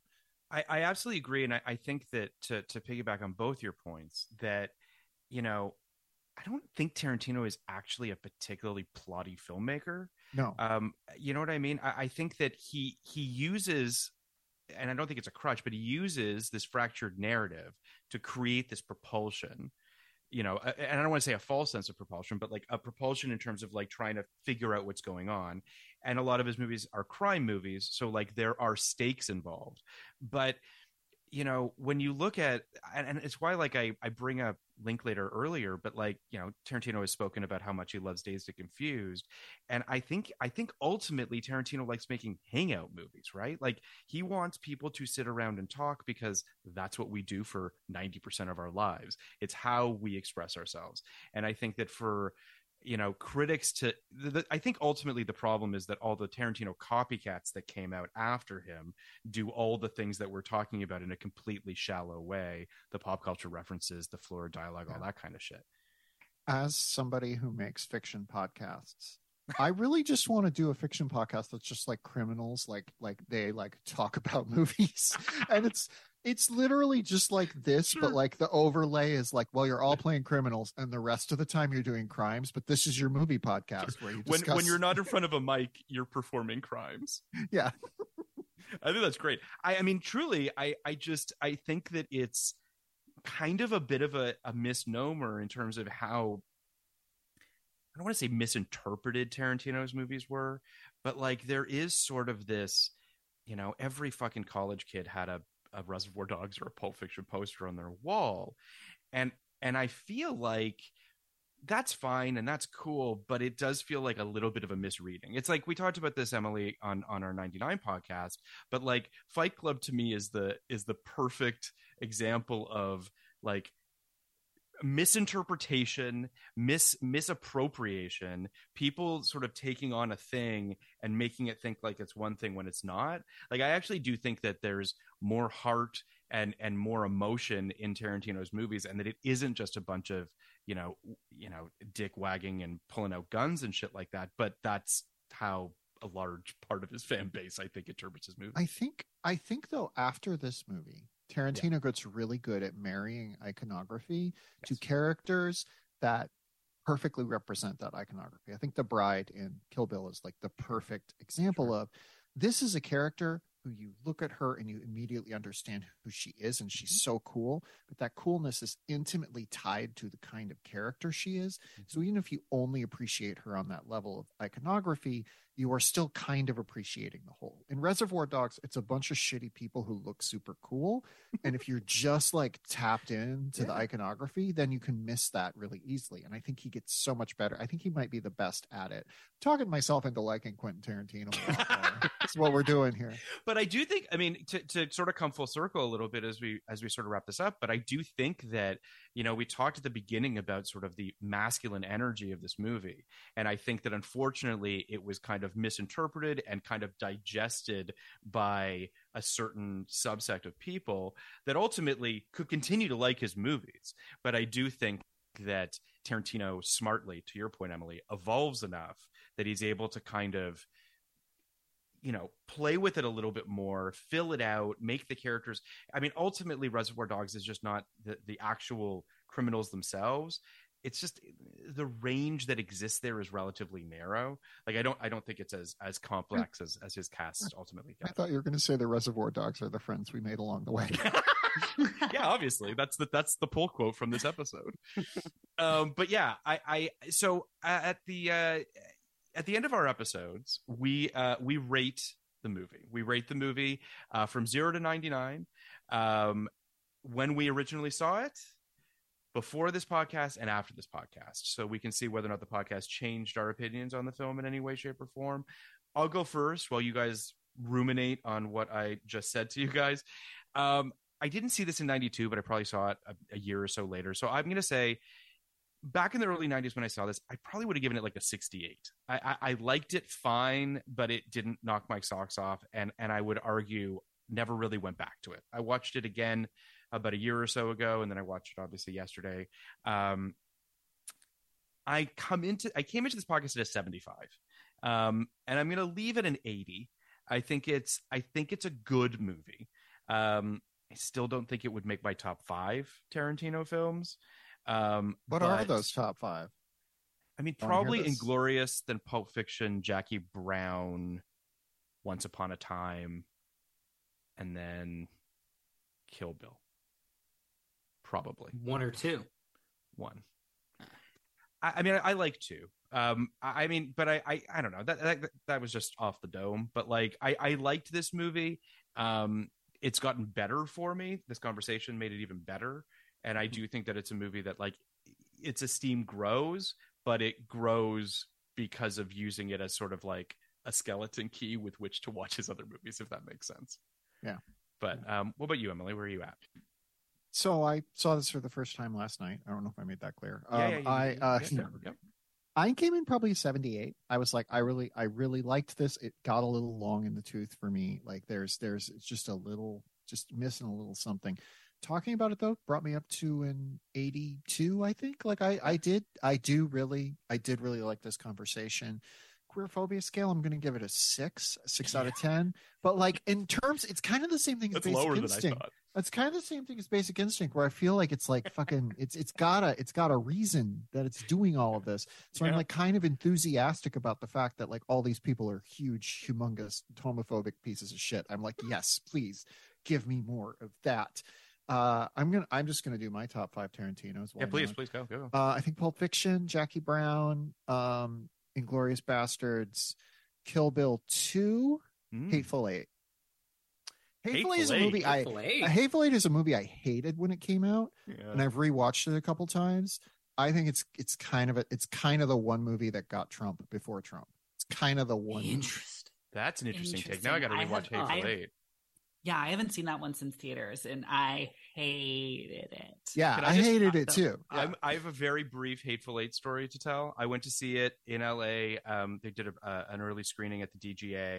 I absolutely agree. And I think that to piggyback on both your points, that, you know, I don't think Tarantino is actually a particularly plotty filmmaker. No. You know what I mean? I think that he uses, and I don't think it's a crutch, but he uses this fractured narrative to create this propulsion, you know, and I don't want to say a false sense of propulsion, but like a propulsion in terms of like trying to figure out what's going on. And a lot of his movies are crime movies, so like there are stakes involved. But, you know, when you look at, and it's why like I bring up Linklater earlier, but like, you know, Tarantino has spoken about how much he loves Dazed and Confused. And I think ultimately Tarantino likes making hangout movies, right? Like, he wants people to sit around and talk because that's what we do for 90% of our lives. It's how we express ourselves. And I think that for, you know, critics I think ultimately the problem is that all the Tarantino copycats that came out after him do all the things that we're talking about in a completely shallow way. The pop culture references, the florid dialogue, all that kind of shit. As somebody who makes fiction podcasts, I really just want to do a fiction podcast that's just like criminals, like they like talk about movies. And it's literally just like this, but like the overlay is like, well, you're all playing criminals and the rest of the time you're doing crimes, but this is your movie podcast where you discuss... when you're not in front of a mic, you're performing crimes. Yeah. I think that's great. I mean, truly, I think that it's kind of a bit of a misnomer in terms of how, I don't want to say misinterpreted Tarantino's movies were, but like there is sort of this, you know, every fucking college kid had a Reservoir Dogs or a Pulp Fiction poster on their wall. And I feel like that's fine and that's cool, but it does feel like a little bit of a misreading. It's like we talked about this, Emily, on our 99 podcast, but like Fight Club to me is the perfect example of like misinterpretation, misappropriation, people sort of taking on a thing and making it think like it's one thing when it's not. Like, I actually do think that there's more heart and more emotion in Tarantino's movies, and that it isn't just a bunch of dick wagging and pulling out guns and shit like that, but that's how a large part of his fan base, I think, interprets his movie. I think though, after this movie, Tarantino gets really good at marrying iconography to characters that perfectly represent that iconography. I think the bride in Kill Bill is like the perfect example of, this is a character who you look at her and you immediately understand who she is, and she's so cool, but that coolness is intimately tied to the kind of character she is. So even if you only appreciate her on that level of iconography, you are still kind of appreciating the whole. In Reservoir Dogs, it's a bunch of shitty people who look super cool, and if you're just like tapped into the iconography, then you can miss that really easily. And I think he gets so much better. I think he might be the best at it. I'm talking myself into liking Quentin Tarantino. That's what we're doing here. But I do think, I mean, to sort of come full circle a little bit as we sort of wrap this up, but I do think that, we talked at the beginning about sort of the masculine energy of this movie. And I think that unfortunately it was kind of misinterpreted and kind of digested by a certain subsect of people that ultimately could continue to like his movies. But I do think that Tarantino smartly, to your point, Emily, evolves enough that he's able to kind of play with it a little bit more, fill it out, make the characters. I mean, ultimately, Reservoir Dogs is just not the actual criminals themselves. It's just the range that exists there is relatively narrow. Like, I don't think it's as complex as his cast ultimately gets. I thought you were going to say the Reservoir Dogs are the friends we made along the way. Yeah, obviously that's the pull quote from this episode. But yeah, so at the end of our episodes, we rate the movie. We rate the movie from 0 to 99. When we originally saw it, before this podcast, and after this podcast, so we can see whether or not the podcast changed our opinions on the film in any way, shape, or form. I'll go first while you guys ruminate on what I just said to you guys. I didn't see this in 92, but I probably saw it a year or so later. So I'm going to say, back in the early 90s when I saw this, I probably would have given it like a 68. I liked it fine, but it didn't knock my socks off. And I would argue never really went back to it. I watched it again about a year or so ago, and then I watched it obviously yesterday. I came into this podcast at a 75. And I'm going to leave it an 80. I think it's a good movie. I still don't think it would make my top 5 Tarantino films. What are those top 5? I mean, probably Inglourious, then Pulp Fiction, Jackie Brown, Once Upon a Time, and then Kill Bill. Probably 1 or 2. 1. I mean, I like 2. I mean, but I don't know. That was just off the dome. But like, I liked this movie. It's gotten better for me. This conversation made it even better. And I do think that it's a movie that, like, its esteem grows, but it grows because of using it as sort of like a skeleton key with which to watch his other movies, if that makes sense. Yeah. But what about you, Emily? Where are you at? So I saw this for the first time last night. I don't know if I made that clear. I came in probably 78. I was like, I really liked this. It got a little long in the tooth for me. Like there's it's just missing a little something. Talking about it though brought me up to an 82. I think. Like I did really like this conversation. Queerphobia scale, I'm going to give it a 6 out of 10. But like in terms, it's kind of the same thing as Basic Instinct. It's kind of the same thing as Basic Instinct, where I feel like it's like fucking, it's got a reason that it's doing all of this. So I'm like kind of enthusiastic about the fact that like all these people are huge, humongous, homophobic pieces of shit. I'm like, yes, please give me more of that. I'm just gonna do my top 5 Tarantinos. Yeah, please go. I think Pulp Fiction, Jackie Brown, Inglourious Bastards, Kill Bill 2, Hateful Eight. Hateful Eight is a movie Hateful Eight is a movie I hated when it came out, and I've rewatched it a couple times. I think it's kind of the one movie that got Trump before Trump. It's kind of the one. Interesting. That's an interesting take. Now I got to rewatch Hateful Eight. Yeah, I haven't seen that one since theaters, and I hated it. Yeah, I hated it too. I have a very brief Hateful Eight story to tell. I went to see it in LA. They did an early screening at the DGA.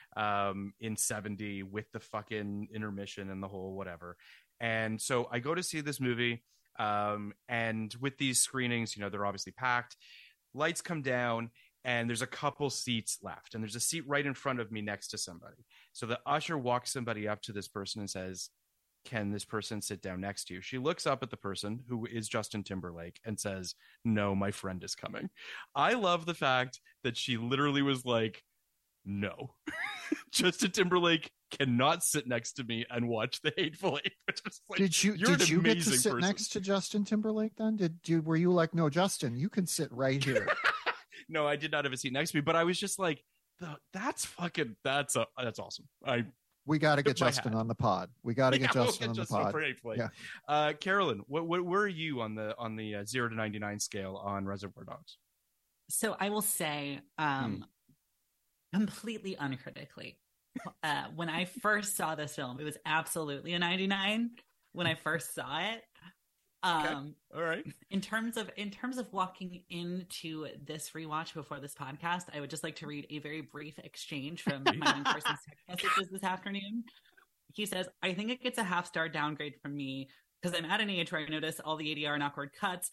in 70 with the fucking intermission and the whole whatever. And so I go to see this movie, and with these screenings, you know, they're obviously packed. Lights come down, and there's a couple seats left, and there's a seat right in front of me next to somebody. So the usher walks somebody up to this person and says, "Can this person sit down next to you?" She looks up at the person, who is Justin Timberlake, and says, "No, my friend is coming." I love the fact that she literally was like, "No, Justin Timberlake cannot sit next to me and watch The Hateful Eight." Like, did you get to sit next to Justin Timberlake then? Were you like, "No, Justin, you can sit right here"? No, I did not have a seat next to me, but I was just like, that's awesome. We got to get Justin on the pod. We got to get Justin on the pod. Yeah. Carolyn, where are you on the 0 to 99 scale on Reservoir Dogs? So I will say, completely uncritically, when I first saw this film, it was absolutely a 99 when I first saw it. Okay. All right. In terms of walking into this rewatch before this podcast, I would just like to read a very brief exchange from my young person's text messages this afternoon. He says, "I think it gets a 0.5-star downgrade from me because I'm at an age where I notice all the ADR and awkward cuts,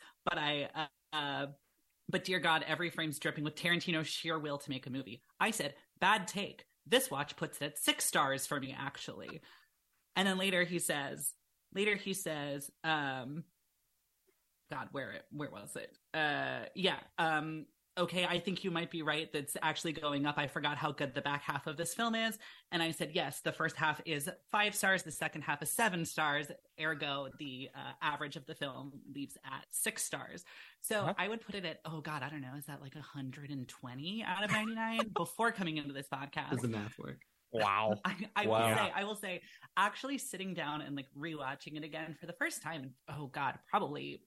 but dear God, every frame's dripping with Tarantino's sheer will to make a movie." I said, "Bad take. This watch puts it at 6 stars for me, actually." And then later he says, God, where was it? Okay, I think you might be right. That's actually going up. I forgot how good the back half of this film is. And I said, yes, the first half is 5 stars. The second half is 7 stars. Ergo, the average of the film leaves at 6 stars. So I would put it at, oh God, I don't know. Is that like 120 out of 99 before coming into this podcast? Does the math work? Wow. I will say, actually sitting down and like rewatching it again for the first time. Oh God, probably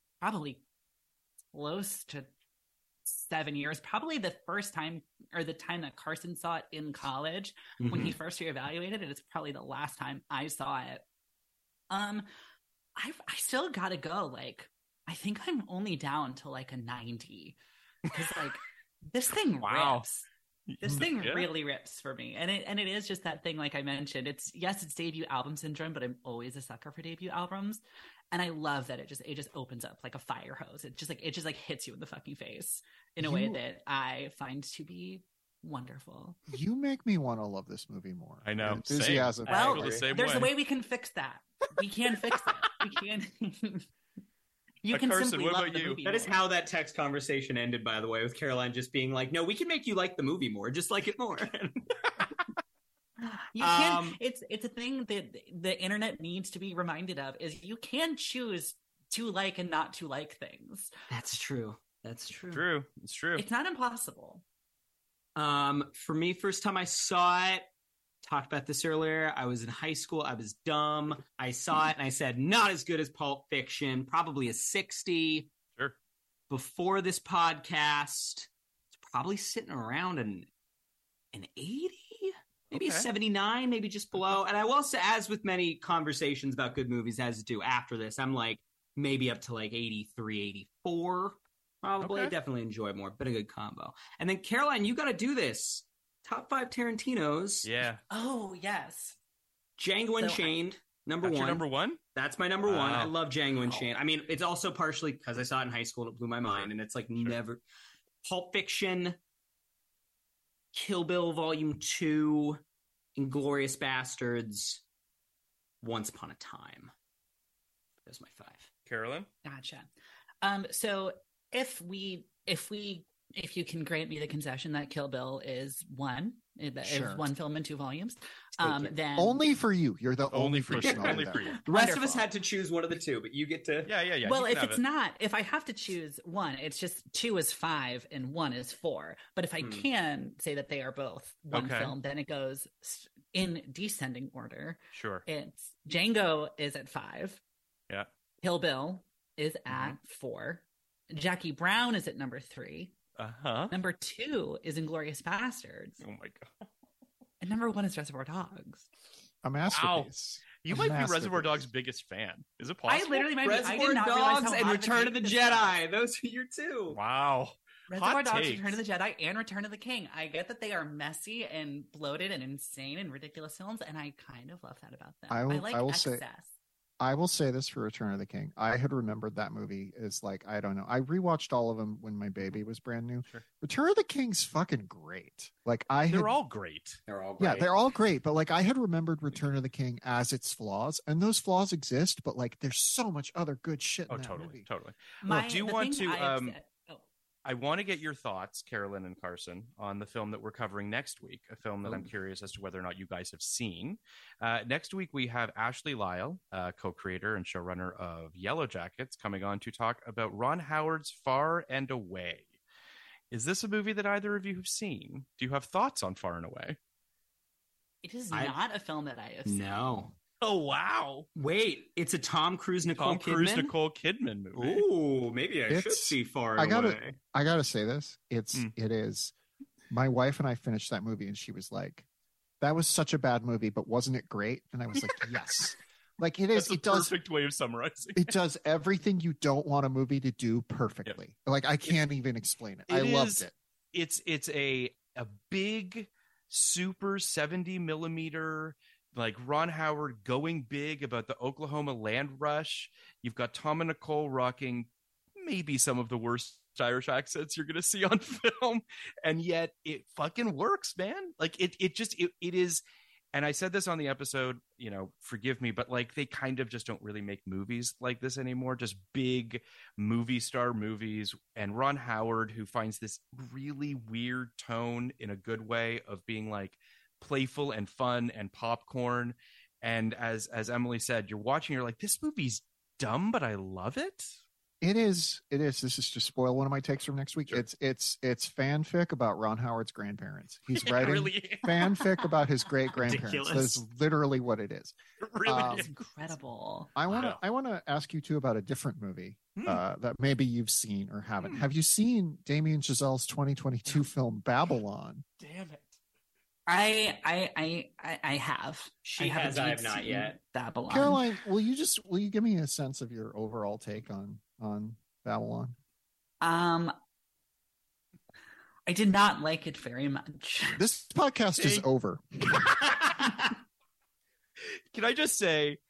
close to 7 years. Probably the first time or the time that Carson saw it in college when he first reevaluated it. It's probably the last time I saw it. I still gotta go. Like, I think I'm only down to like a 90 because like this thing rips. This thing really rips for me. And it is just that thing, like I mentioned, it's debut album syndrome, but I'm always a sucker for debut albums. And I love that it just opens up like a fire hose. It just like hits you in the fucking face in a way that I find to be wonderful. You make me want to love this movie more. I know. Enthusiasm. Well, there's a way we can fix that. We can fix that. We can. You can Carson, simply what love about the you? movie. That is how that text conversation ended, by the way, with Caroline just being like, "No, we can make you like the movie more. Just like it more." You can. It's a thing that the internet needs to be reminded of. Is you can choose to like and not to like things. That's true. It's true. It's true. It's not impossible. For me, first time I saw it, talked about this earlier. I was in high school. I was dumb. I saw it and I said, not as good as Pulp Fiction. Probably a 60. Sure. Before this podcast, it's probably sitting around an 80. Maybe 79, maybe just below. And I will say, as with many conversations about good movies as do after this, I'm like maybe up to like 83, 84. Probably. Definitely enjoy more. Been a good combo. And then Caroline, you got to do this. Top 5 Tarantinos. Yeah. Oh, yes. Django Unchained, number 1. Your number 1? That's my number 1. I love Django Unchained. I mean, it's also partially because I saw it in high school and it blew my mind. And it's like never. Pulp Fiction, Kill Bill Volume 2, Inglourious Bastards, Once Upon a Time. That's my 5. Carolyn? Gotcha. So if you can grant me the concession that Kill Bill is one film in 2 volumes, then only for you. You're the only person. Only for you. The rest of us had to choose one of the 2, but you get to. Yeah. Well, if I have to choose one, it's just 2 is 5 and 1 is 4. But if I can say that they are both one film, then it goes in descending order. Sure. It's Django is at 5. Yeah. Kill Bill is at 4. Jackie Brown is at number 3. Number 2 is Inglourious Bastards. Oh my God. And number 1 is Reservoir Dogs. A masterpiece. Wow. You might be Reservoir Dogs' biggest fan. Is it possible? I literally might Reservoir be. I did not Dogs realize how and Return of the Jedi. Those are your 2. Wow. Reservoir Dogs, Return of the Jedi, and Return of the King. I get that they are messy and bloated and insane and ridiculous films, and I kind of love that about them. I like excess. I will say this for Return of the King. I had remembered that movie as like, I don't know. I rewatched all of them when my baby was brand new. Sure. Return of the King's fucking great. Like they're all great. They're all great. Yeah, they're all great. But like I had remembered Return of the King as its flaws, and those flaws exist. But like, there's so much other good shit in that movie. Totally. Do you want to? I want to get your thoughts, Carolyn and Carson, on the film that we're covering next week, a film that I'm curious as to whether or not you guys have seen. Next week, we have Ashley Lyle, co-creator and showrunner of Yellow Jackets, coming on to talk about Ron Howard's Far and Away. Is this a movie that either of you have seen? Do you have thoughts on Far and Away? It is not a film that I have seen. No. Oh, wow. Wait, it's a Tom Cruise, Nicole Kidman movie. Ooh, maybe I should see Far and Away. I gotta say this. It is. My wife and I finished that movie and she was like, that was such a bad movie, but wasn't it great? And I was like, yes. Like it is. That's a perfect way of summarizing. It does everything you don't want a movie to do perfectly. Yep. Like I can't even explain it. I loved it. It's a big, super 70 millimeter, like Ron Howard going big about the Oklahoma land rush. You've got Tom and Nicole rocking maybe some of the worst Irish accents you're going to see on film. And yet it fucking works, man. Like it is. And I said this on the episode, forgive me, but like they kind of just don't really make movies like this anymore. Just big movie star movies. And Ron Howard, who finds this really weird tone in a good way of being like playful and fun and popcorn. And as Emily said, you're watching, you're like, this movie's dumb, but I love it. It is. This is to spoil one of my takes from next week. Sure. It's fanfic about Ron Howard's grandparents. He's writing fanfic about his great grandparents. That's literally what it is. It really is incredible. I want to ask you too about a different movie that maybe you've seen or haven't. Have you seen Damien Chazelle's 2022 film Babylon? Damn it. I have. I have not yet. Babylon. Caroline, will you give me a sense of your overall take on Babylon? I did not like it very much. This podcast is over. Can I just say,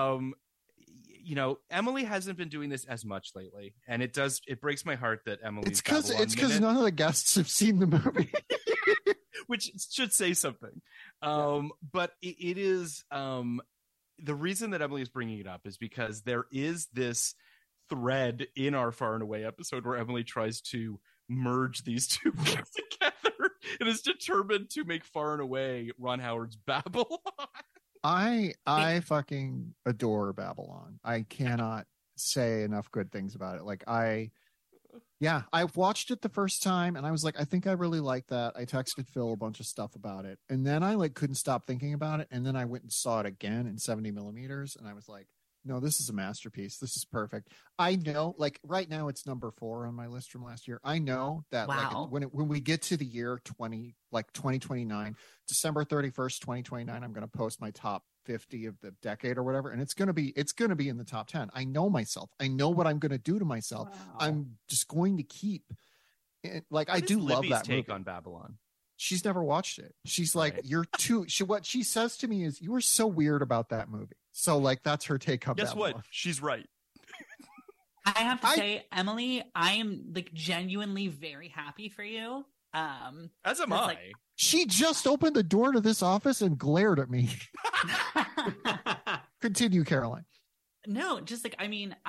Emily hasn't been doing this as much lately, and it breaks my heart that Emily. It's because none of the guests have seen the movie. Which should say something. But it is the reason that Emily is bringing it up is because there is this thread in our Far and Away episode where Emily tries to merge these two things together and is determined to make Far and Away Ron Howard's Babylon. I fucking adore Babylon. I cannot say enough good things about it. Like I watched it the first time and I was like, I think I really like that. I texted Phil a bunch of stuff about it. And then I like couldn't stop thinking about it. And then I went and saw it again in 70 millimeters. And I was like, no, this is a masterpiece. This is perfect. I know, like right now it's number 4 on my list from last year. I know that like when we get to the year 2029, December 31st, 2029, I'm going to post my top 50 of the decade or whatever. And it's going to be in the top 10. I know myself. I know what I'm going to do to myself. Wow. I'm just going to keep it. Like, I do love that take movie. On Babylon. She's never watched it. She's like, you're too, what she says to me is, you were so weird about that movie. So like, that's her take on Guess Babylon. What? She's right. I have to say, Emily, I am like genuinely very happy for you. As am I. Like, she just opened the door to this office and glared at me. Continue, Caroline. No, just like, I mean,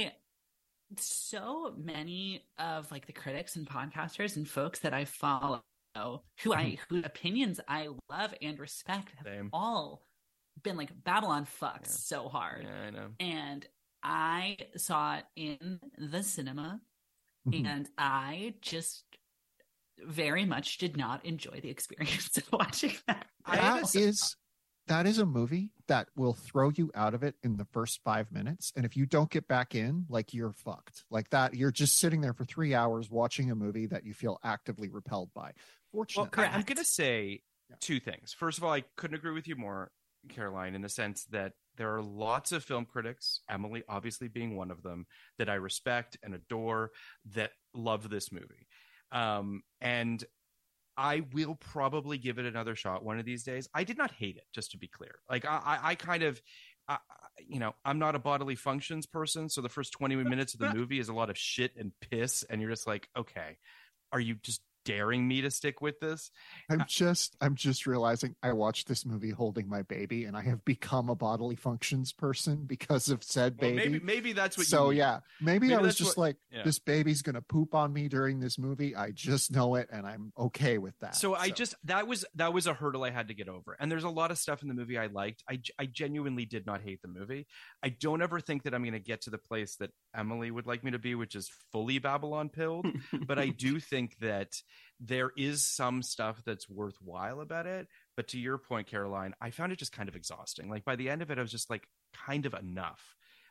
so many of like the critics and podcasters and folks that I follow whose opinions I love and respect have all been like, Babylon fucks so hard. Yeah, I know. And I saw it in the cinema and I just very much did not enjoy the experience of watching that. That is a movie that will throw you out of it in the first 5 minutes. And if you don't get back in, like, you're fucked. Like that, you're just sitting there for 3 hours watching a movie that you feel actively repelled by. Fortunately. Well, I'm going to say two things. First of all, I couldn't agree with you more, Caroline, in the sense that there are lots of film critics, Emily obviously being one of them, that I respect and adore, that love this movie. And I will probably give it another shot one of these days. I did not hate it, just to be clear. Like I kind of, I'm not a bodily functions person, so the first 20 minutes of the movie is a lot of shit and piss, and you're just like, okay, are you just daring me to stick with this? I'm just realizing I watched this movie holding my baby, and I have become a bodily functions person because of said baby. Well, maybe that's what. So you yeah, maybe I was just like, yeah. This baby's gonna poop on me during this movie. I just know it, and I'm okay with that. So that was a hurdle I had to get over. And there's a lot of stuff in the movie I liked. I genuinely did not hate the movie. I don't ever think that I'm going to get to the place that Emily would like me to be, which is fully Babylon pilled. But I do think that there is some stuff that's worthwhile about it. But to your point, Caroline, I found it just kind of exhausting. Like by the end of it, I was just like, kind of enough.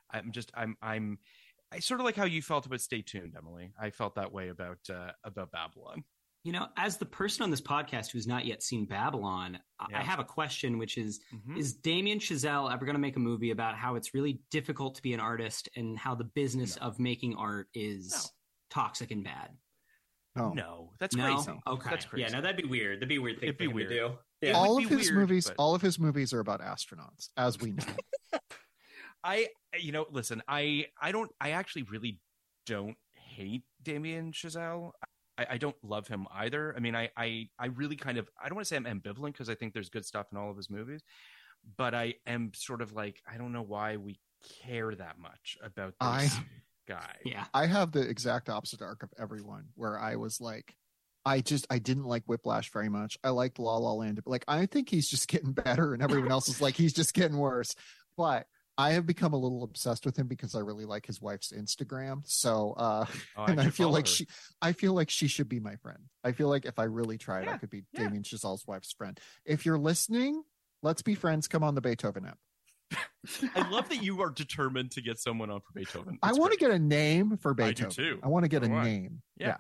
I sort of like how you felt about Stay Tuned, Emily. I felt that way about Babylon. You know, as the person on this podcast who's not yet seen Babylon, I have a question, which is Damien Chazelle ever going to make a movie about how it's really difficult to be an artist and how the business of making art is toxic and bad? No, that's crazy. Okay. That's crazy. Yeah, no, that'd be weird. That'd be a weird thing to do. Yeah. All of his movies are about astronauts, as we know. I actually really don't hate Damien Chazelle. I don't love him either. I mean, I really kind of, I don't want to say I'm ambivalent because I think there's good stuff in all of his movies, but I am sort of like, I don't know why we care that much about this guy. Yeah. I have the exact opposite arc of everyone where I was like, I didn't like Whiplash very much. I liked La La Land. Like, I think he's just getting better and everyone else is like, he's just getting worse. But I have become a little obsessed with him because I really like his wife's Instagram. So, and I feel like she should be my friend. I feel like if I really tried, I could be Damien Chazelle's wife's friend. If you're listening, let's be friends. Come on the Beethoven app. I love that you are determined to get someone on for Beethoven. I want to get a name for Beethoven. I do too. I want to get a name. Yeah.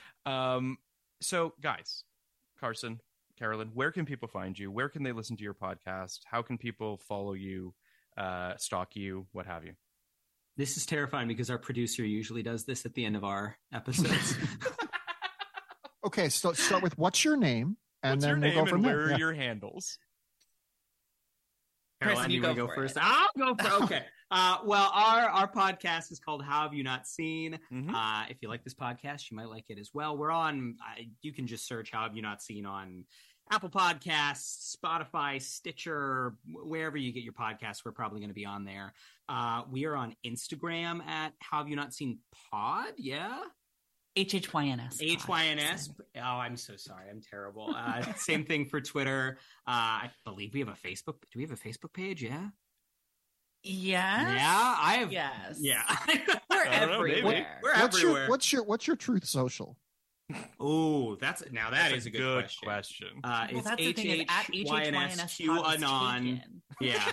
So guys, Carson, Carolyn, where can people find you? Where can they listen to your podcast? How can people follow you, stalk you, what have you? This is terrifying because our producer usually does this at the end of our episodes. Okay, so start with what's your name, and what's then your we'll name go from and there. where are your handles? Caroline, you want to go first? I'll go first. Okay. Well, our podcast is called How Have You Not Seen? If you like this podcast, you might like it as well. We're on, you can just search How Have You Not Seen on Apple Podcasts, Spotify, Stitcher, wherever you get your podcasts. We're probably going to be on there. We are on Instagram at How Have You Not Seen Pod? Yeah. HHYNS. HYNS. Oh, I'm so sorry. I'm terrible. Same thing for Twitter. I believe we have a Facebook. Do we have a Facebook page? Yeah. Yes. Yeah, I have. Yes. Yeah. We're everywhere. We're everywhere. What's your Truth Social? Oh, that's a good question. It's that's the thing is at HHYNS Anon. Yeah.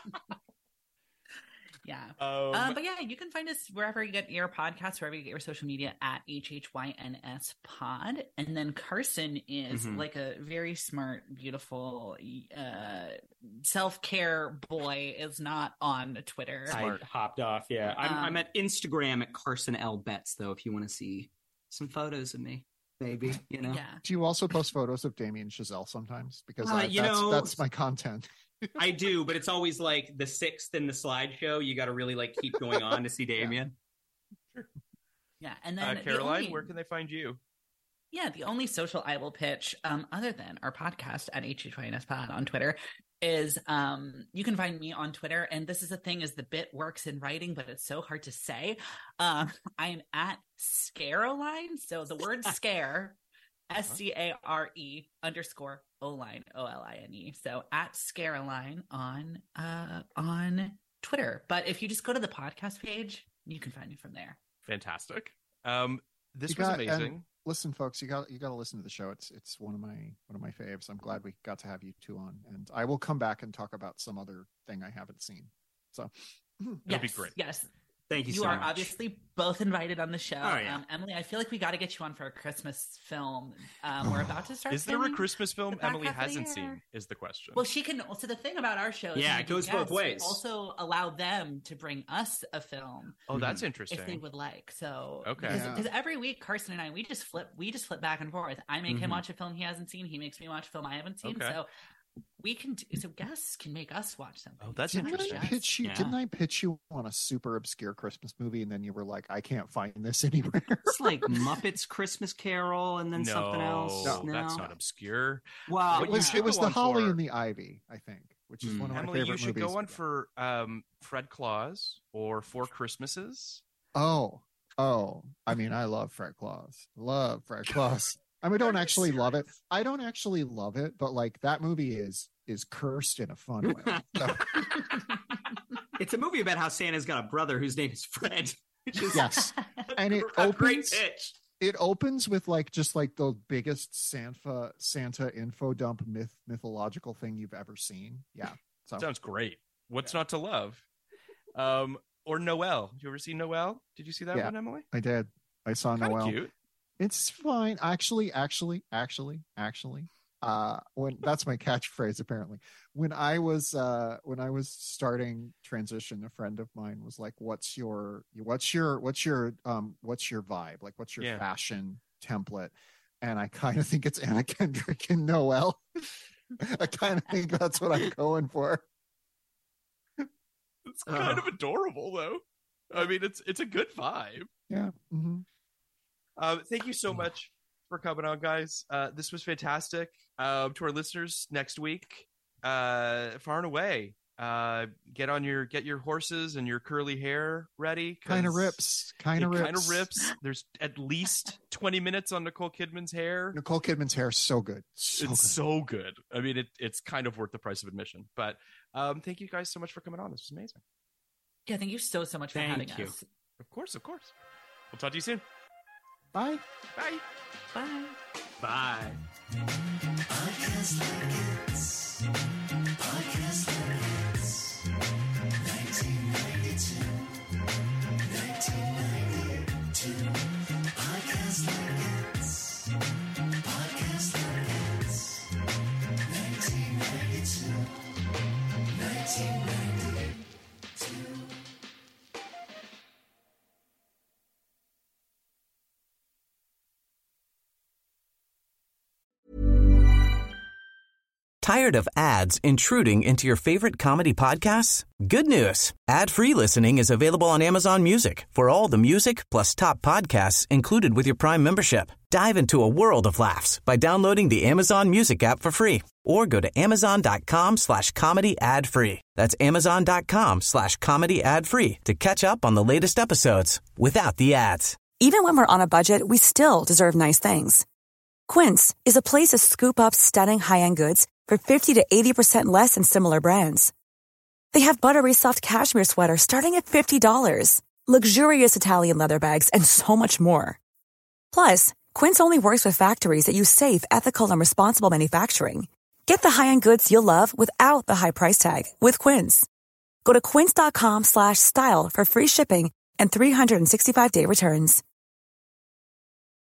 Yeah. But yeah, you can find us wherever you get your podcasts, wherever you get your social media at HHYNS Pod. And then Carson is like a very smart, beautiful self-care boy, is not on Twitter. I hopped off. Yeah. I'm at Instagram at Carson L. Betts, though, if you want to see some photos of me. Maybe, you know. Yeah. Do you also post photos of Damien Chazelle sometimes? Because that's my content. I do, but it's always like the 6th in the slideshow. You got to really like keep going on to see Damien. Sure. Yeah, and then Caroline, where can they find you? Yeah, the only social I will pitch, other than our podcast at HHYNS Pod on Twitter, is you can find me on Twitter. And this is the thing: is the bit works in writing, but it's so hard to say. I am at Scaroline, so the word scare. SCARE _ Oline OLINE. So at Scaroline on Twitter. But if you just go to the podcast page, you can find me from there. Fantastic. This was amazing. Listen, folks, you got to listen to the show. It's one of my faves. I'm glad we got to have you two on, and I will come back and talk about some other thing I haven't seen. So that'd be great. Yes. Thank you so much. You are obviously both invited on the show. Oh, yeah. Emily, I feel like we got to get you on for a Christmas film. We're about to start. Is there a Christmas film Emily hasn't seen? Is the question. Well, she can. So the thing about our show is it goes both ways. Also allow them to bring us a film. Oh, that's interesting. If they would like. So okay. Because every week Carson and I we just flip back and forth. I make him watch a film he hasn't seen. He makes me watch a film I haven't seen. Okay. So we can so guests can make us watch something. Oh, that's interesting. Didn't I pitch you on a super obscure Christmas movie and then you were like, I can't find this anywhere? It's like Muppets Christmas Carol and then something else. No, that's not obscure. Well, it was The Holly and the Ivy, I think, which is one of my Emily, favorite you should movies. go on for Fred Claus or Four Christmases. Oh, I mean, I love Fred Claus. I mean, I don't actually love it. I don't actually love it, but like that movie is cursed in a fun way. So. It's a movie about how Santa's got a brother whose name is Fred. Yes, and it opens. It opens with like just like the biggest Santa info dump mythological thing you've ever seen. Yeah, sounds great. What's not to love? Or Noel. Did you ever see Noel? Did you see that one, Emily? I did. I saw Noel. Cute. It's fine. Actually, when that's my catchphrase, apparently. When I was starting transition, a friend of mine was like, what's your vibe? Like, what's your fashion template? And I kind of think it's Anna Kendrick and Noel. I kind of think that's what I'm going for. It's kind of adorable though. I mean, it's a good vibe. Yeah. Mm-hmm. Thank you so much for coming on, guys. This was fantastic. To our listeners, next week, far and away, get your horses and your curly hair ready. Kind of rips. There's at least 20 minutes on Nicole Kidman's hair. Nicole Kidman's hair is so good. So good. I mean, it's kind of worth the price of admission. But thank you guys so much for coming on. This was amazing. Yeah, thank you so much for having us. Of course. We'll talk to you soon. Bye. Bye. Bye. Bye. Podcast like it's 1992. Podcast like it's 1992. 1992. Tired of ads intruding into your favorite comedy podcasts? Good news. Ad-free listening is available on Amazon Music for all the music plus top podcasts included with your Prime membership. Dive into a world of laughs by downloading the Amazon Music app for free or go to amazon.com/comedy ad-free. That's amazon.com/comedy ad-free to catch up on the latest episodes without the ads. Even when we're on a budget, we still deserve nice things. Quince is a place to scoop up stunning high-end goods for 50 to 80% less than similar brands. They have buttery soft cashmere sweaters starting at $50, luxurious Italian leather bags, and so much more. Plus, Quince only works with factories that use safe, ethical, and responsible manufacturing. Get the high-end goods you'll love without the high price tag with Quince. Go to quince.com/style for free shipping and 365-day returns.